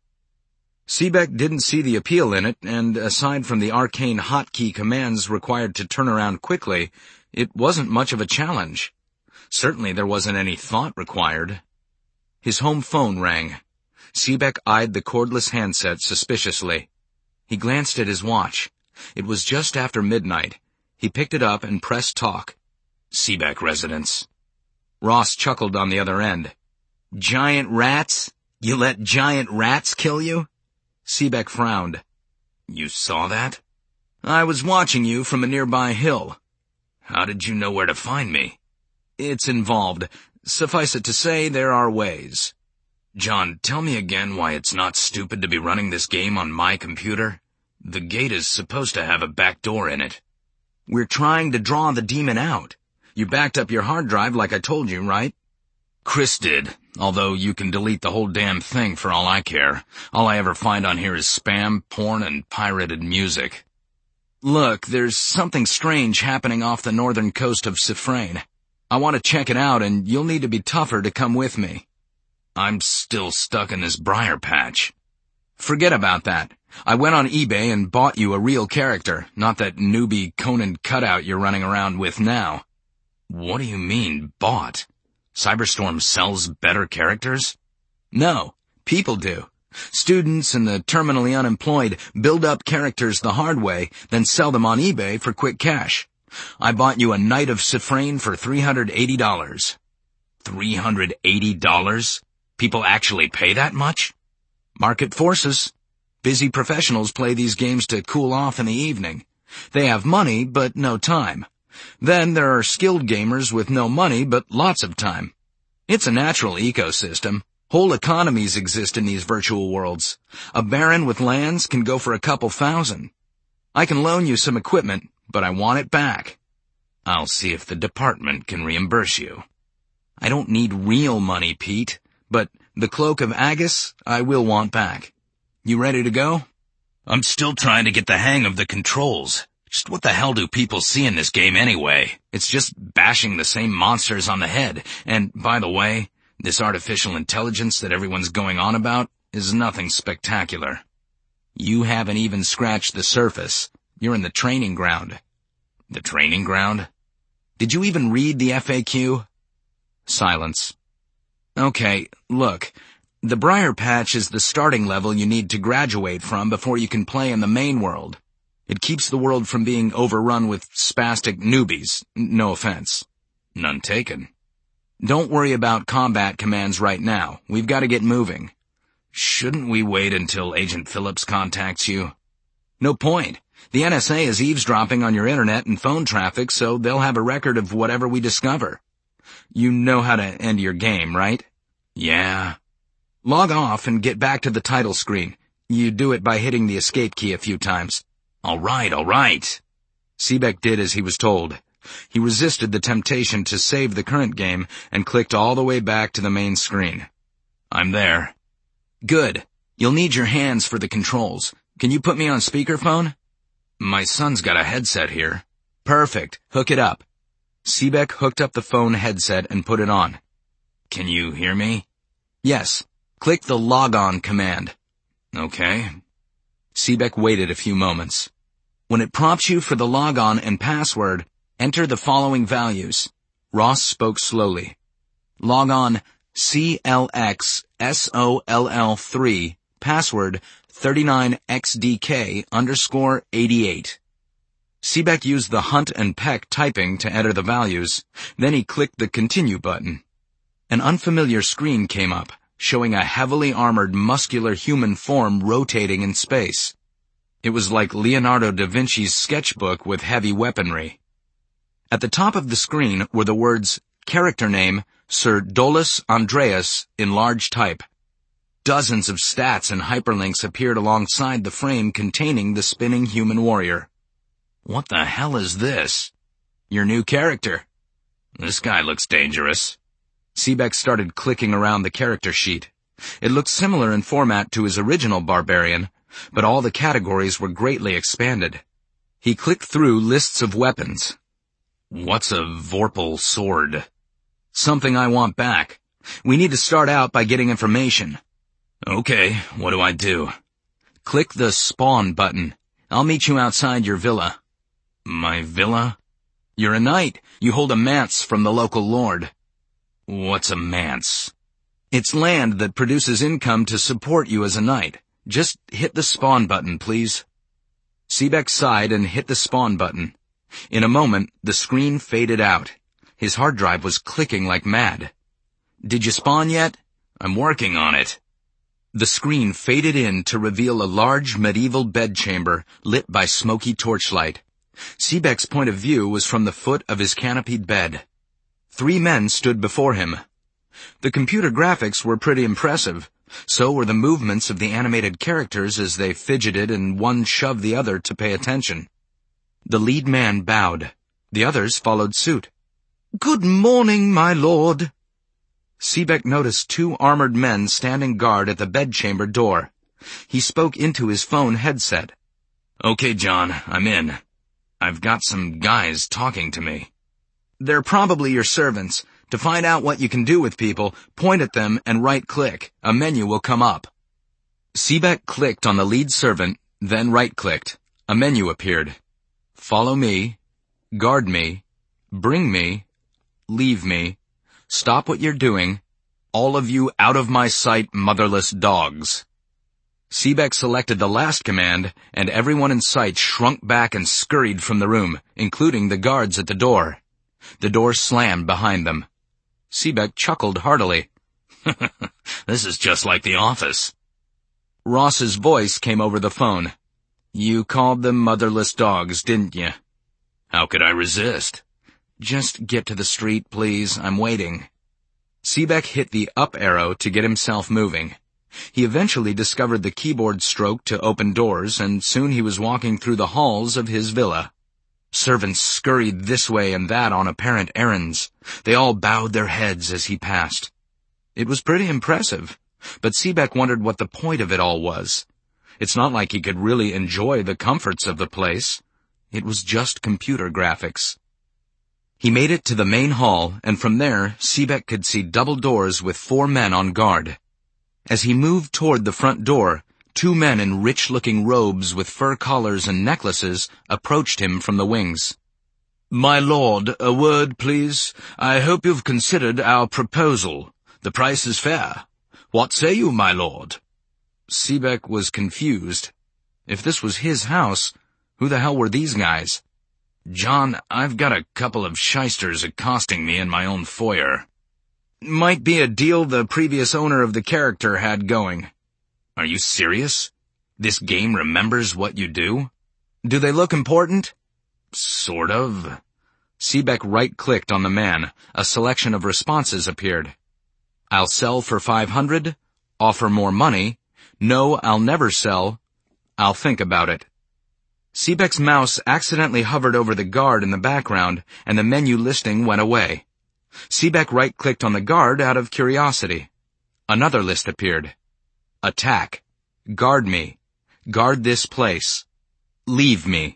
Seebeck didn't see the appeal in it, and aside from the arcane hotkey commands required to turn around quickly, it wasn't much of a challenge. Certainly there wasn't any thought required. His home phone rang. Seebeck eyed the cordless handset suspiciously. He glanced at his watch. It was just after midnight. He picked it up and pressed talk. "Seebeck residence." Ross chuckled on the other end. "Giant rats? You let giant rats kill you?" Seebeck frowned. "You saw that?" "I was watching you from a nearby hill." "How did you know where to find me?" "It's involved. Suffice it to say, there are ways." "John, tell me again why it's not stupid to be running this game on my computer. The Gate is supposed to have a back door in it." "We're trying to draw the demon out. You backed up your hard drive like I told you, right?" "Chris did, although you can delete the whole damn thing for all I care. All I ever find on here is spam, porn, and pirated music." "Look, there's something strange happening off the northern coast of Cifrane. I want to check it out, and you'll need to be tougher to come with me." "I'm still stuck in this briar patch." "Forget about that. I went on eBay and bought you a real character, not that newbie Conan cutout you're running around with now." "What do you mean, bought? Cyberstorm sells better characters?" "No, people do. Students and the terminally unemployed build up characters the hard way, then sell them on eBay for quick cash. I bought you a Knight of Cifrane for $380. $380? People actually pay that much? Market forces. Busy professionals play these games to cool off in the evening. They have money, but no time. Then there are skilled gamers with no money, but lots of time. It's a natural ecosystem. Whole economies exist in these virtual worlds. A baron with lands can go for a couple thousand. I can loan you some equipment, but I want it back. I'll see if the department can reimburse you. I don't need real money, Pete, but the Cloak of Agus I will want back. You ready to go? I'm still trying to get the hang of the controls. Just what the hell do people see in this game anyway? It's just bashing the same monsters on the head. And, by the way, This artificial intelligence that everyone's going on about is nothing spectacular. You haven't even scratched the surface. You're in the training ground. The training ground? Did you even read the FAQ? Silence. Okay, look. The Briar Patch is the starting level you need to graduate from before you can play in the main world. It keeps the world from being overrun with spastic newbies. No offense. None taken. Don't worry about combat commands right now. We've got to get moving. Shouldn't we wait until Agent Phillips contacts you? No point. The NSA is eavesdropping on your internet and phone traffic, so they'll have a record of whatever we discover. You know how to end your game, right? Yeah. Log off and get back to the title screen. You do it by hitting the escape key a few times. All right. Seebeck did as he was told. He resisted the temptation to save the current game and clicked all the way back to the main screen. I'm there. Good. You'll need your hands for the controls. Can you put me on speakerphone? My son's got a headset here. Perfect. Hook it up. Seebeck hooked up the phone headset and put it on. Can you hear me? Yes. Click the logon command. Okay. Seebeck waited a few moments. When it prompts you for the logon and password, enter the following values. Ross spoke slowly. Logon CLXSOLL3, password 39XDK_88. Seebeck used the hunt and peck typing to enter the values. Then he clicked the continue button. An unfamiliar screen came up, showing a heavily armored, muscular human form rotating in space. It was like Leonardo da Vinci's sketchbook with heavy weaponry. At the top of the screen were the words, character name, Sir Dolus Andreas, in large type. Dozens of stats and hyperlinks appeared alongside the frame containing the spinning human warrior. What the hell is this? Your new character. This guy looks dangerous. Seebeck started clicking around the character sheet. It looked similar in format to his original barbarian, but all the categories were greatly expanded. He clicked through lists of weapons. What's a Vorpal sword? Something I want back. We need to start out by getting information. Okay, what do I do? Click the spawn button. I'll meet you outside your villa. My villa? You're a knight. You hold a manse from the local lord. What's a manse? It's land that produces income to support you as a knight. Just hit the spawn button, please. Seebeck sighed and hit the spawn button. In a moment, the screen faded out. His hard drive was clicking like mad. Did you spawn yet? I'm working on it. The screen faded in to reveal a large medieval bedchamber lit by smoky torchlight. Seebeck's point of view was from the foot of his canopied bed. 3 men stood before him. The computer graphics were pretty impressive. So were the movements of the animated characters as they fidgeted and one shoved the other to pay attention. The lead man bowed. The others followed suit. Good morning, my lord. Seebeck noticed 2 armored men standing guard at the bedchamber door. He spoke into his phone headset. Okay, John, I'm in. I've got some guys talking to me. They're probably your servants. To find out what you can do with people, point at them and right-click. A menu will come up. Seebeck clicked on the lead servant, then right-clicked. A menu appeared. Follow me, guard me, bring me, leave me, stop what you're doing, all of you out of my sight, motherless dogs. Seebeck selected the last command, and everyone in sight shrunk back and scurried from the room, including the guards at the door. The door slammed behind them. Seebeck chuckled heartily. This is just like the office. Ross's voice came over the phone. You called them motherless dogs, didn't you? How could I resist? Just get to the street, please. I'm waiting. Seebeck hit the up arrow to get himself moving. He eventually discovered the keyboard stroke to open doors, and soon he was walking through the halls of his villa. Servants scurried this way and that on apparent errands. They all bowed their heads as he passed. It was pretty impressive, but Seebeck wondered what the point of it all was. It's not like he could really enjoy the comforts of the place. It was just computer graphics. He made it to the main hall, and from there, Seebeck could see double doors with 4 men on guard. As he moved toward the front door, 2 men in rich-looking robes with fur collars and necklaces approached him from the wings. "My lord, a word, please. I hope you've considered our proposal. The price is fair. What say you, my lord?" Seebeck was confused. If this was his house, who the hell were these guys? "John, I've got a couple of shysters accosting me in my own foyer." "Might be a deal the previous owner of the character had going." "Are you serious? This game remembers what you do?" "Do they look important?" "Sort of." Seebeck right-clicked on the man. A selection of responses appeared. "I'll sell for 500. Offer more money. No, I'll never sell. I'll think about it." Seebeck's mouse accidentally hovered over the guard in the background, and the menu listing went away. Seebeck right-clicked on the guard out of curiosity. Another list appeared. Attack. Guard me. Guard this place. Leave me.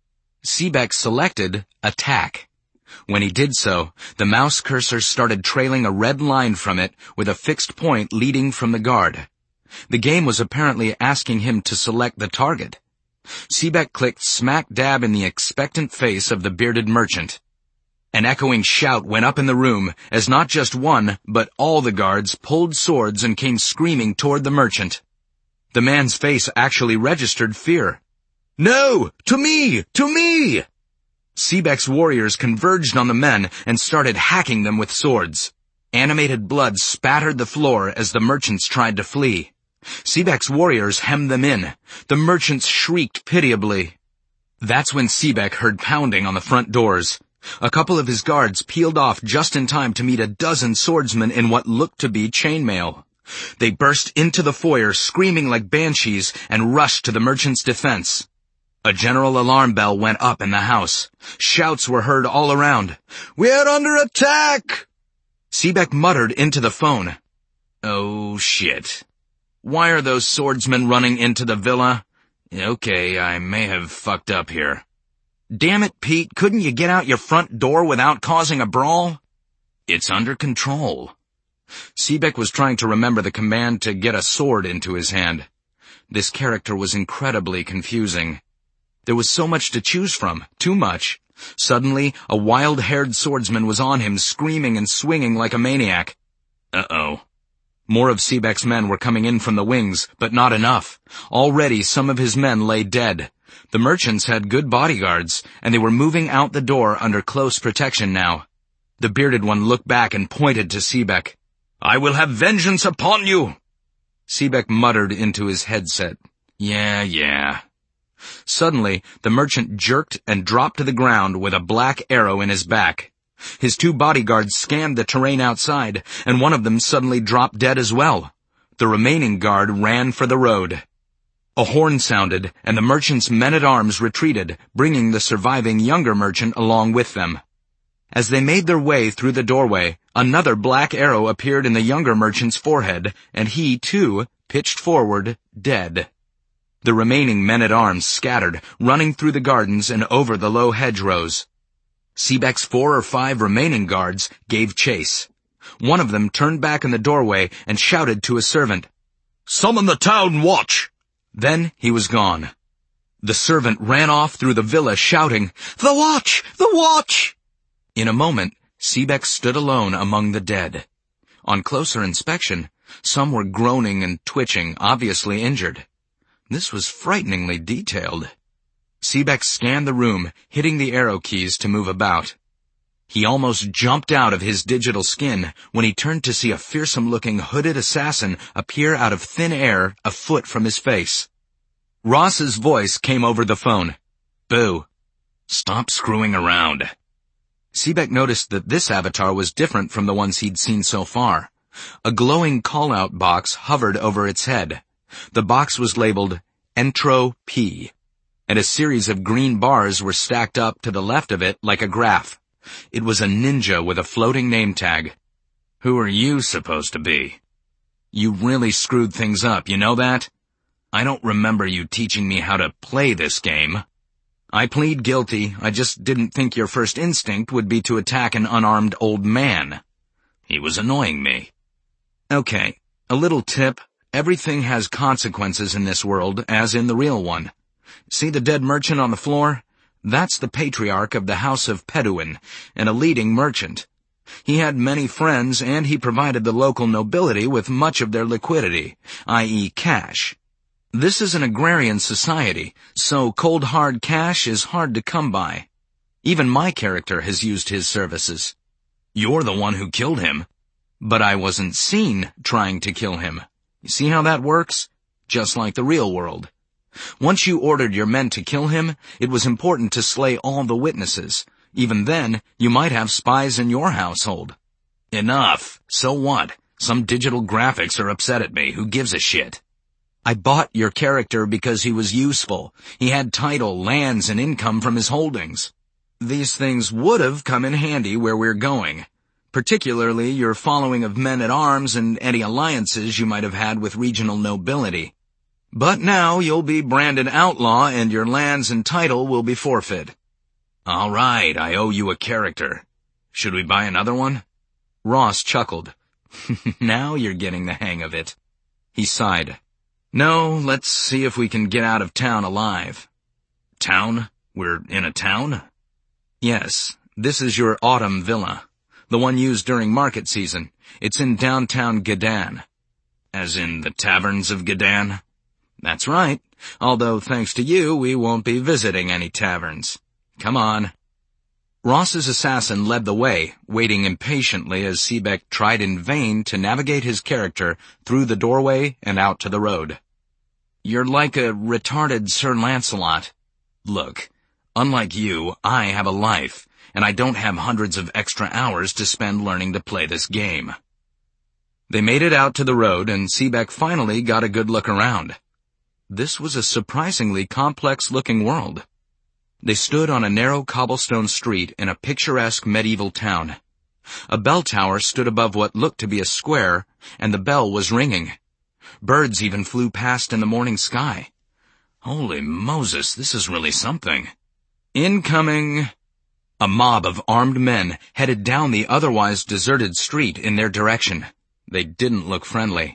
Seebeck selected Attack. When he did so, the mouse cursor started trailing a red line from it with a fixed point leading from the guard. The game was apparently asking him to select the target. Seebeck clicked smack dab in the expectant face of the bearded merchant. An echoing shout went up in the room as not just one, but all the guards pulled swords and came screaming toward the merchant. The man's face actually registered fear. "No! To me! To me!" Seebeck's warriors converged on the men and started hacking them with swords. Animated blood spattered the floor as the merchants tried to flee. Seebeck's warriors hemmed them in. The merchants shrieked pitiably. That's when Seebeck heard pounding on the front doors. A couple of his guards peeled off just in time to meet a dozen swordsmen in what looked to be chainmail. They burst into the foyer screaming like banshees and rushed to the merchant's defense. A general alarm bell went up in the house. Shouts were heard all around. "We're under attack!" Seebeck muttered into the phone. "Oh, shit. Why are those swordsmen running into the villa? Okay, I may have fucked up here. Damn it, Pete, couldn't you get out your front door without causing a brawl?" "It's under control." Seebeck was trying to remember the command to get a sword into his hand. This character was incredibly confusing. There was so much to choose from, too much. Suddenly, a wild-haired swordsman was on him, screaming and swinging like a maniac. Uh-oh. More of Seebeck's men were coming in from the wings, but not enough. Already some of his men lay dead. The merchants had good bodyguards, and they were moving out the door under close protection now. The bearded one looked back and pointed to Seebeck. "I will have vengeance upon you!" Seebeck muttered into his headset. Yeah. Suddenly, the merchant jerked and dropped to the ground with a black arrow in his back. His 2 bodyguards scanned the terrain outside, and one of them suddenly dropped dead as well. The remaining guard ran for the road. A horn sounded, and the merchant's men-at-arms retreated, bringing the surviving younger merchant along with them. As they made their way through the doorway, another black arrow appeared in the younger merchant's forehead, and he, too, pitched forward, dead. The remaining men-at-arms scattered, running through the gardens and over the low hedgerows. Seebeck's 4 or 5 remaining guards gave chase. One of them turned back in the doorway and shouted to a servant, "Summon the town watch!" Then he was gone. The servant ran off through the villa shouting, "The watch! The watch!" In a moment, Seebeck stood alone among the dead. On closer inspection, some were groaning and twitching, obviously injured. This was frighteningly detailed. Seebeck scanned the room, hitting the arrow keys to move about. He almost jumped out of his digital skin when he turned to see a fearsome-looking hooded assassin appear out of thin air a foot from his face. Ross's voice came over the phone. "Boo. Stop screwing around." Seebeck noticed that this avatar was different from the ones he'd seen so far. A glowing call-out box hovered over its head. The box was labeled Entro P, and a series of green bars were stacked up to the left of it like a graph. It was a ninja with a floating name tag. "Who are you supposed to be?" "You really screwed things up, you know that? I don't remember you teaching me how to play this game." I plead guilty. I just didn't think your first instinct would be to attack an unarmed old man. He was annoying me. Okay, a little tip. Everything has consequences in this world, as in the real one. See the dead merchant on the floor? That's the patriarch of the House of Peduin, and a leading merchant. He had many friends, and he provided the local nobility with much of their liquidity, i.e. cash. This is an agrarian society, so cold hard cash is hard to come by. Even my character has used his services. You're the one who killed him. But I wasn't seen trying to kill him. You see how that works? Just like the real world. Once you ordered your men to kill him, it was important to slay all the witnesses. Even then, you might have spies in your household. Enough. So what? Some digital graphics are upset at me. Who gives a shit? I bought your character because he was useful. He had title, lands, and income from his holdings. These things would have come in handy where we're going. Particularly your following of men-at-arms and any alliances you might have had with regional nobility. But now you'll be branded outlaw and your lands and title will be forfeit. All right, I owe you a character. Should we buy another one? Ross chuckled. Now you're getting the hang of it. He sighed. No, let's see if we can get out of town alive. Town? We're in a town? Yes, this is your autumn villa. The one used during market season. It's in downtown Gedan. As in the taverns of Gedan? That's right, although thanks to you, we won't be visiting any taverns. Come on. Ross's assassin led the way, waiting impatiently as Seebeck tried in vain to navigate his character through the doorway and out to the road. You're like a retarded Sir Lancelot. Look, unlike you, I have a life, and I don't have hundreds of extra hours to spend learning to play this game. They made it out to the road, and Seebeck finally got a good look around. This was a surprisingly complex-looking world. They stood on a narrow cobblestone street in a picturesque medieval town. A bell tower stood above what looked to be a square, and the bell was ringing. Birds even flew past in the morning sky. Holy Moses, this is really something. Incoming! A mob of armed men headed down the otherwise deserted street in their direction. They didn't look friendly.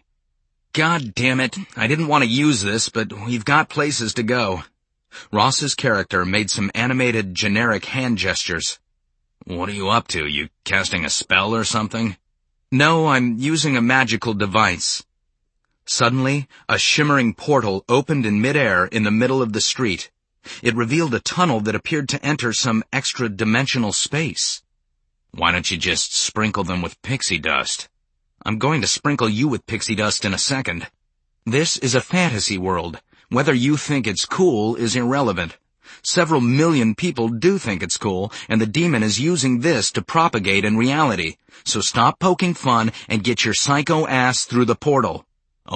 God damn it, I didn't want to use this, but we've got places to go. Ross's character made some animated, generic hand gestures. What are you up to? You casting a spell or something? No, I'm using a magical device. Suddenly, a shimmering portal opened in midair in the middle of the street. It revealed a tunnel that appeared to enter some extra-dimensional space. Why don't you just sprinkle them with pixie dust? I'm going to sprinkle you with pixie dust in a second. This is a fantasy world. Whether you think it's cool is irrelevant. Several million people do think it's cool, and the demon is using this to propagate in reality. So stop poking fun and get your psycho ass through the portal.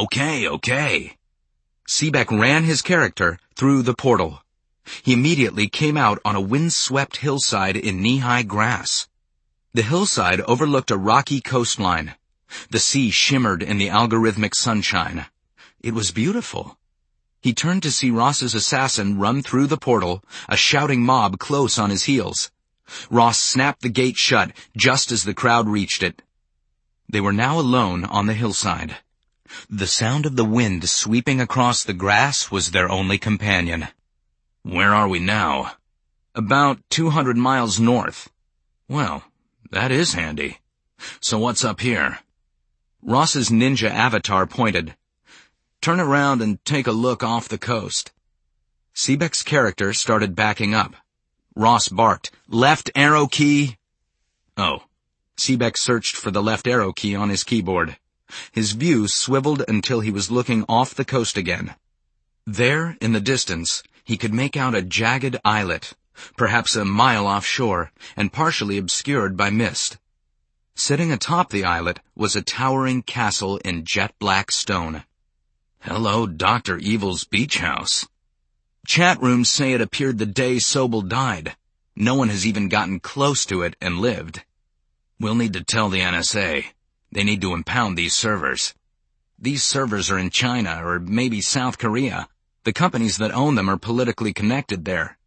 Okay. Seebeck ran his character through the portal. He immediately came out on a wind-swept hillside in knee-high grass. The hillside overlooked a rocky coastline. The sea shimmered in the algorithmic sunshine. It was beautiful. He turned to see Ross's assassin run through the portal, a shouting mob close on his heels. Ross snapped the gate shut just as the crowd reached it. They were now alone on the hillside. The sound of the wind sweeping across the grass was their only companion. Where are we now? About 200 miles north. Well, that is handy. So what's up here? Ross's ninja avatar pointed. Turn around and take a look off the coast. Seebeck's character started backing up. Ross barked, Left arrow key. Oh. Seebeck searched for the left arrow key on his keyboard. His view swiveled until he was looking off the coast again. There, in the distance, he could make out a jagged islet, perhaps a mile offshore, and partially obscured by mist. Sitting atop the islet was a towering castle in jet-black stone. Hello, Dr. Evil's beach house. Chat rooms say it appeared the day Sobel died. No one has even gotten close to it and lived. We'll need to tell the NSA. They need to impound these servers. These servers are in China or maybe South Korea. The companies that own them are politically connected there.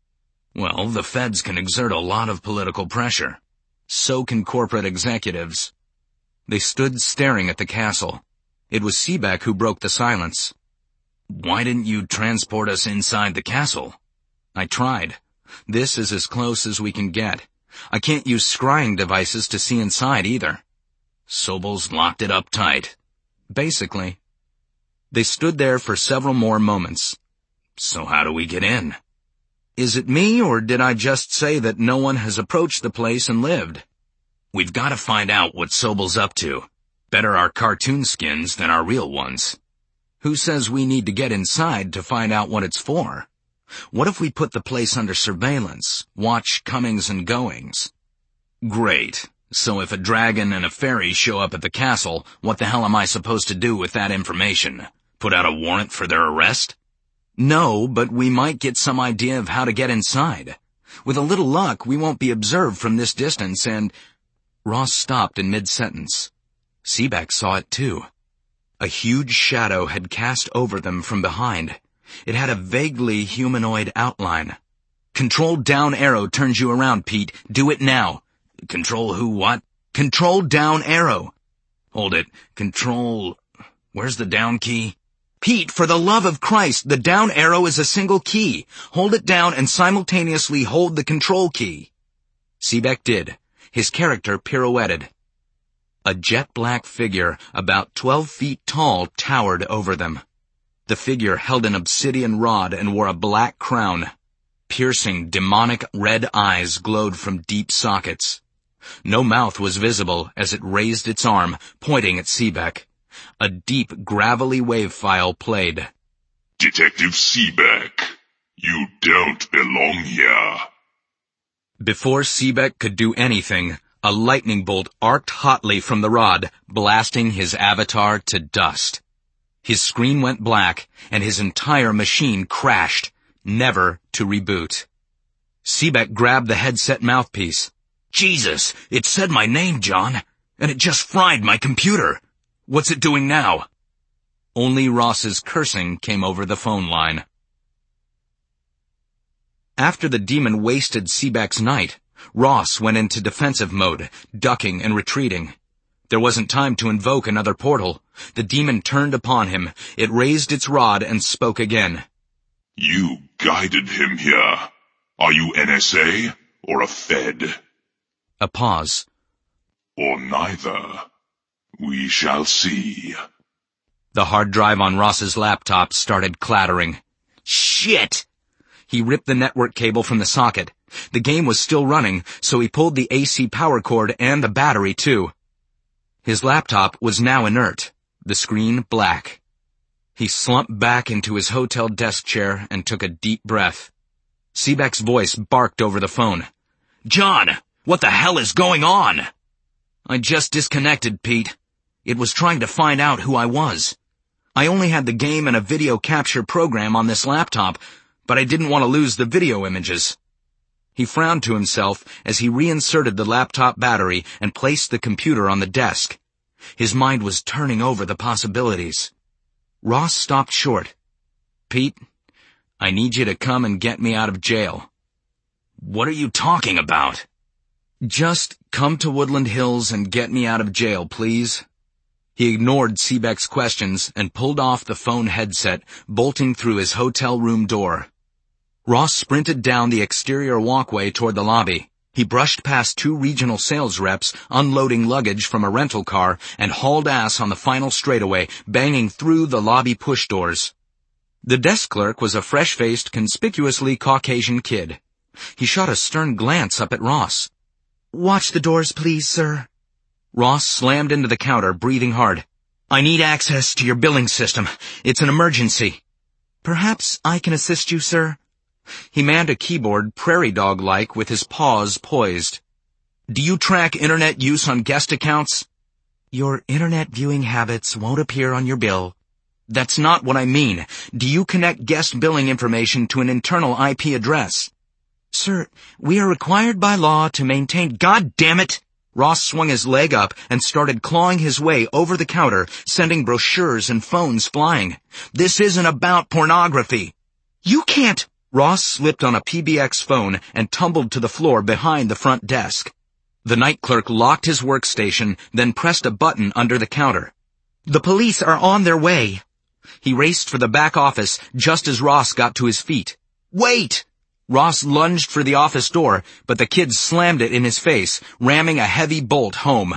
Well, the feds can exert a lot of political pressure. So can corporate executives. They stood staring at the castle. It was Seebeck who broke the silence. Why didn't you transport us inside the castle? I tried. This is as close as we can get. I can't use scrying devices to see inside either. Sobel's locked it up tight. Basically. They stood there for several more moments. So how do we get in? Is it me, or did I just say that no one has approached the place and lived? We've got to find out what Sobel's up to. Better our cartoon skins than our real ones. Who says we need to get inside to find out what it's for? What if we put the place under surveillance, watch comings and goings? Great. So if a dragon and a fairy show up at the castle, what the hell am I supposed to do with that information? Put out a warrant for their arrest? No, but we might get some idea of how to get inside. With a little luck, we won't be observed from this distance and... Ross stopped in mid-sentence. Seebeck saw it too. A huge shadow had cast over them from behind. It had a vaguely humanoid outline. Control down arrow turns you around, Pete. Do it now. Control who what? Control down arrow. Hold it. Control... Where's the down key? Pete, for the love of Christ, the down arrow is a single key. Hold it down and simultaneously hold the control key. Seebeck did. His character pirouetted. A jet-black figure, about 12 feet tall, towered over them. The figure held an obsidian rod and wore a black crown. Piercing, demonic red eyes glowed from deep sockets. No mouth was visible as it raised its arm, pointing at Seebeck. A deep, gravelly wave file played. Detective Seebeck, you don't belong here. Before Seebeck could do anything, a lightning bolt arced hotly from the rod, blasting his avatar to dust. His screen went black, and his entire machine crashed, never to reboot. Seebeck grabbed the headset mouthpiece. Jesus, it said my name, John, and it just fried my computer. What's it doing now? Only Ross's cursing came over the phone line. After the demon wasted Seebeck's night, Ross went into defensive mode, ducking and retreating. There wasn't time to invoke another portal. The demon turned upon him. It raised its rod and spoke again. You guided him here. Are you NSA or a Fed? A pause. Or neither. We shall see. The hard drive on Ross's laptop started clattering. Shit! He ripped the network cable from the socket. The game was still running, so he pulled the AC power cord and the battery too. His laptop was now inert, the screen black. He slumped back into his hotel desk chair and took a deep breath. Seebeck's voice barked over the phone. John, what the hell is going on? I just disconnected, Pete. It was trying to find out who I was. I only had the game and a video capture program on this laptop, but I didn't want to lose the video images. He frowned to himself as he reinserted the laptop battery and placed the computer on the desk. His mind was turning over the possibilities. Ross stopped short. Pete, I need you to come and get me out of jail. What are you talking about? Just come to Woodland Hills and get me out of jail, please. He ignored Seebeck's questions and pulled off the phone headset, bolting through his hotel room door. Ross sprinted down the exterior walkway toward the lobby. He brushed past 2 regional sales reps, unloading luggage from a rental car, and hauled ass on the final straightaway, banging through the lobby push doors. The desk clerk was a fresh-faced, conspicuously Caucasian kid. He shot a stern glance up at Ross. Watch the doors, please, sir. Ross slammed into the counter, breathing hard. I need access to your billing system. It's an emergency. Perhaps I can assist you, sir. He manned a keyboard prairie dog-like with his paws poised. Do you track internet use on guest accounts? Your internet viewing habits won't appear on your bill. That's not what I mean. Do you connect guest billing information to an internal IP address? Sir, we are required by law to maintain— God damn it! Ross swung his leg up and started clawing his way over the counter, sending brochures and phones flying. This isn't about pornography. You can't— Ross slipped on a PBX phone and tumbled to the floor behind the front desk. The night clerk locked his workstation, then pressed a button under the counter. "The police are on their way." He raced for the back office just as Ross got to his feet. "Wait!" Ross lunged for the office door, but the kid slammed it in his face, ramming a heavy bolt home.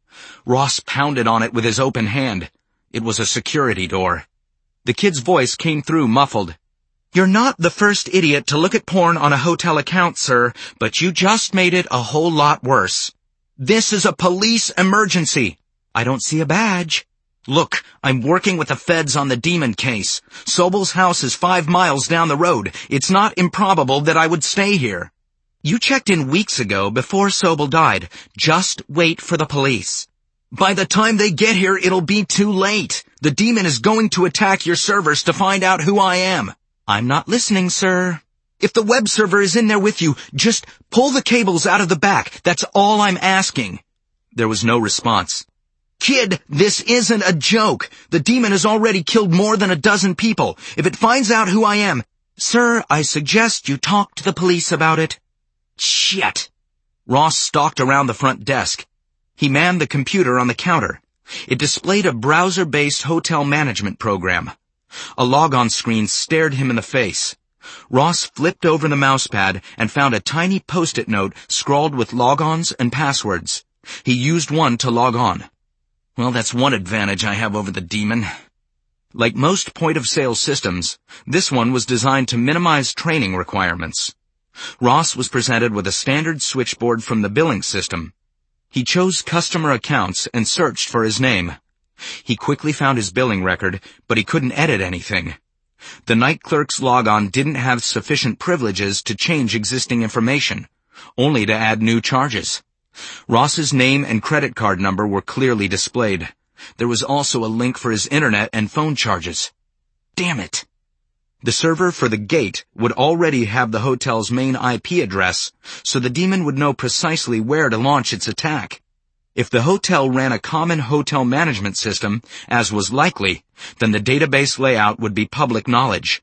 Ross pounded on it with his open hand. It was a security door. The kid's voice came through muffled. "You're not the first idiot to look at porn on a hotel account, sir, but you just made it a whole lot worse. This is a police emergency. I don't see a badge. Look, I'm working with the feds on the Demon case. Sobel's house is 5 miles down the road. It's not improbable that I would stay here. You checked in weeks ago before Sobel died. Just wait for the police. By the time they get here, it'll be too late. The Demon is going to attack your servers to find out who I am." "I'm not listening, sir." "If the web server is in there with you, just pull the cables out of the back. That's all I'm asking." There was no response. "Kid, this isn't a joke. The Demon has already killed more than a dozen people. If it finds out who I am—" "Sir, I suggest you talk to the police about it." "Shit." Ross stalked around the front desk. He manned the computer on the counter. It displayed a browser-based hotel management program. A logon screen stared him in the face. Ross flipped over the mousepad and found a tiny post-it note scrawled with logons and passwords. He used one to log on. "Well, that's one advantage I have over the Demon." Like most point-of-sale systems, this one was designed to minimize training requirements. Ross was presented with a standard switchboard from the billing system. He chose customer accounts and searched for his name. He quickly found his billing record, but he couldn't edit anything. The night clerk's logon didn't have sufficient privileges to change existing information, only to add new charges. Ross's name and credit card number were clearly displayed. There was also a link for his internet and phone charges. Damn it! The server for the gate would already have the hotel's main IP address, so the Demon would know precisely where to launch its attack. If the hotel ran a common hotel management system, as was likely, then the database layout would be public knowledge.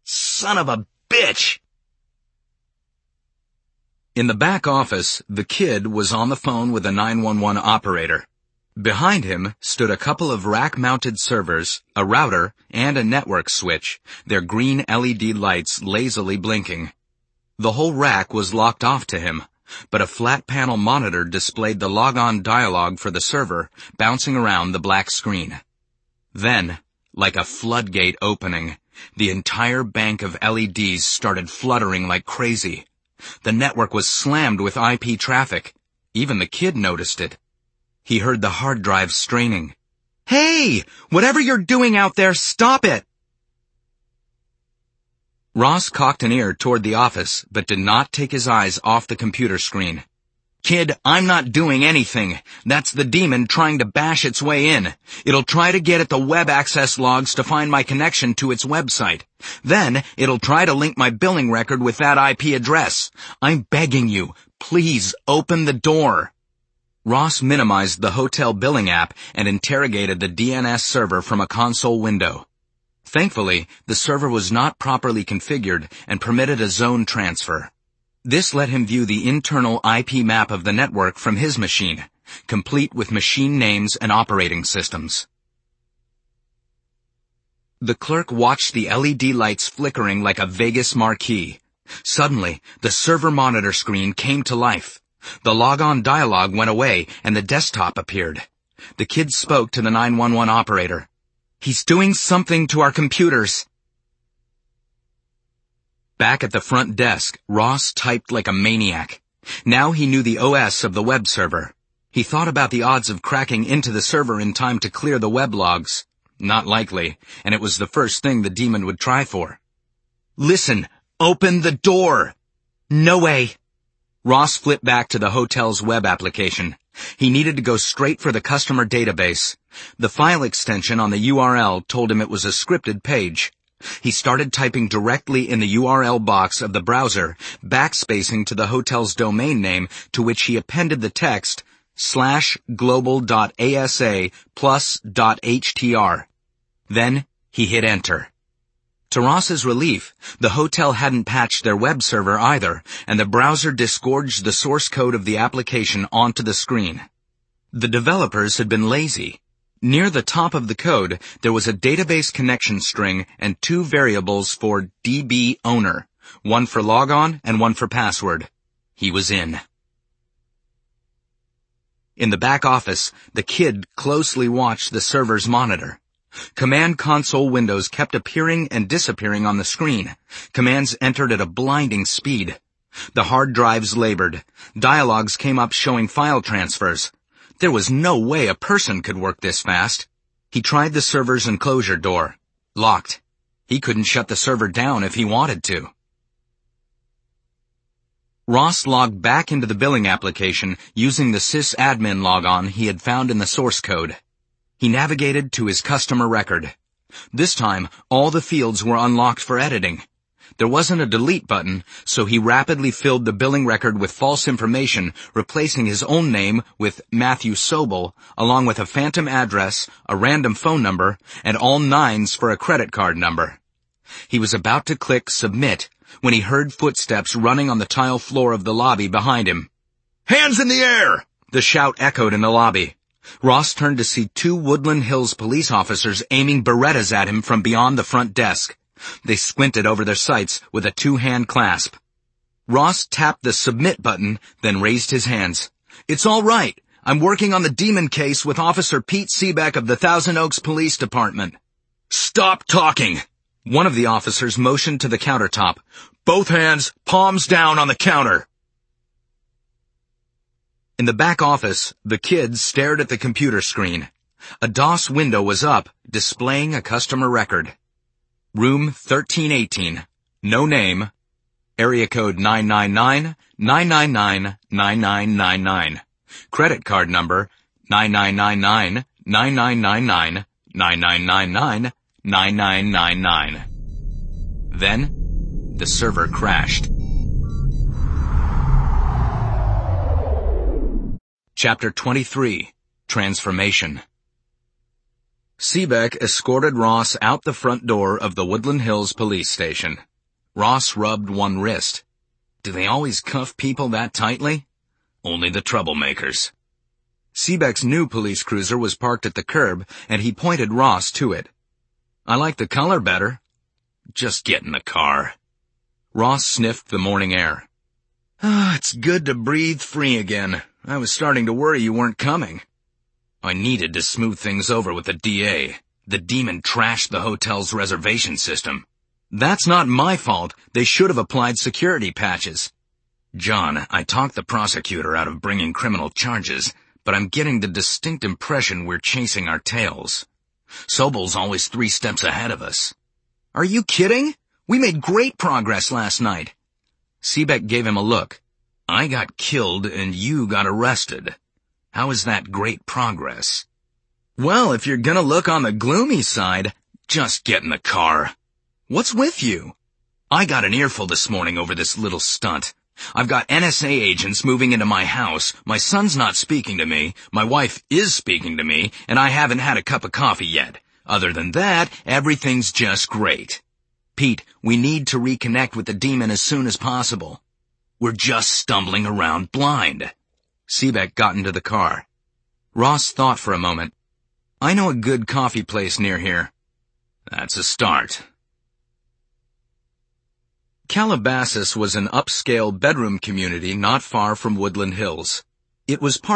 Son of a bitch! In the back office, the kid was on the phone with a 911 operator. Behind him stood a couple of rack-mounted servers, a router, and a network switch, their green LED lights lazily blinking. The whole rack was locked off to him, but a flat-panel monitor displayed the logon dialog for the server, bouncing around the black screen. Then, like a floodgate opening, the entire bank of LEDs started fluttering like crazy. The network was slammed with IP traffic. Even the kid noticed it. He heard the hard drive straining. "Hey! Whatever you're doing out there, stop it!" Ross cocked an ear toward the office, but did not take his eyes off the computer screen. "Kid, I'm not doing anything. That's the Demon trying to bash its way in. It'll try to get at the web access logs to find my connection to its website. Then, it'll try to link my billing record with that IP address. I'm begging you, please open the door." Ross minimized the hotel billing app and interrogated the DNS server from a console window. Thankfully, the server was not properly configured and permitted a zone transfer. This let him view the internal IP map of the network from his machine, complete with machine names and operating systems. The clerk watched the LED lights flickering like a Vegas marquee. Suddenly, the server monitor screen came to life. The logon dialog went away and the desktop appeared. The kid spoke to the 911 operator. "He's doing something to our computers." Back at the front desk, Ross typed like a maniac. Now he knew the OS of the web server. He thought about the odds of cracking into the server in time to clear the web logs. Not likely, and it was the first thing the Demon would try for. "Listen, open the door!" "No way." Ross flipped back to the hotel's web application. He needed to go straight for the customer database. The file extension on the URL told him it was a scripted page. He started typing directly in the URL box of the browser, backspacing to the hotel's domain name, to which he appended the text /global.asa plus.htr. Then he hit enter. To Ross's relief, the hotel hadn't patched their web server either, and the browser disgorged the source code of the application onto the screen. The developers had been lazy. Near the top of the code, there was a database connection string and 2 variables for DB owner, one for logon and one for password. He was in. In the back office, the kid closely watched the server's monitor. Command console windows kept appearing and disappearing on the screen. Commands entered at a blinding speed. The hard drives labored. Dialogues came up showing file transfers. There was no way a person could work this fast. He tried the server's enclosure door. Locked. He couldn't shut the server down if he wanted to. Ross logged back into the billing application using the sysadmin logon he had found in the source code. He navigated to his customer record. This time, all the fields were unlocked for editing. There wasn't a delete button, so he rapidly filled the billing record with false information, replacing his own name with Matthew Sobel, along with a phantom address, a random phone number, and all 9s for a credit card number. He was about to click Submit when he heard footsteps running on the tile floor of the lobby behind him. "Hands in the air!" the shout echoed in the lobby. Ross turned to see 2 Woodland Hills police officers aiming Berettas at him from beyond the front desk. They squinted over their sights with a 2-hand clasp. Ross tapped the submit button, then raised his hands. "It's all right. I'm working on the demon case with Officer Pete Seebeck of the Thousand Oaks Police Department." "Stop talking!" One of the officers motioned to the countertop. "Both hands, palms down on the counter." In the back office, the kids stared at the computer screen. A DOS window was up, displaying a customer record. Room 1318. No name. Area code 999-999-9999. Credit card number 9999-9999-9999. Then, the server crashed. Chapter 23. Transformation. Seebeck escorted Ross out the front door of the Woodland Hills police station. Ross rubbed one wrist. Do they always cuff people that tightly? Only the troublemakers. Seebeck's new police cruiser was parked at the curb, and he pointed Ross to it. "I like the color better." "Just get in the car." Ross sniffed the morning air. It's good to breathe free again. I was starting to worry you weren't coming." "I needed to smooth things over with the DA. The demon trashed the hotel's reservation system." "That's not my fault. They should have applied security patches." "John, I talked the prosecutor out of bringing criminal charges, but I'm getting the distinct impression we're chasing our tails. Sobel's always 3 steps ahead of us." "Are you kidding? We made great progress last night." Seebeck gave him a look. "I got killed and you got arrested. How is that great progress?" "Well, if you're gonna look on the gloomy side, just get in the car." "What's with you?" "I got an earful this morning over this little stunt. I've got NSA agents moving into my house, my son's not speaking to me, my wife is speaking to me, and I haven't had a cup of coffee yet. Other than that, everything's just great. Pete, we need to reconnect with the demon as soon as possible. We're just stumbling around blind." Seebeck got into the car. Ross thought for a moment. "I know a good coffee place near here." "That's a start." Calabasas was an upscale bedroom community not far from Woodland Hills. It was part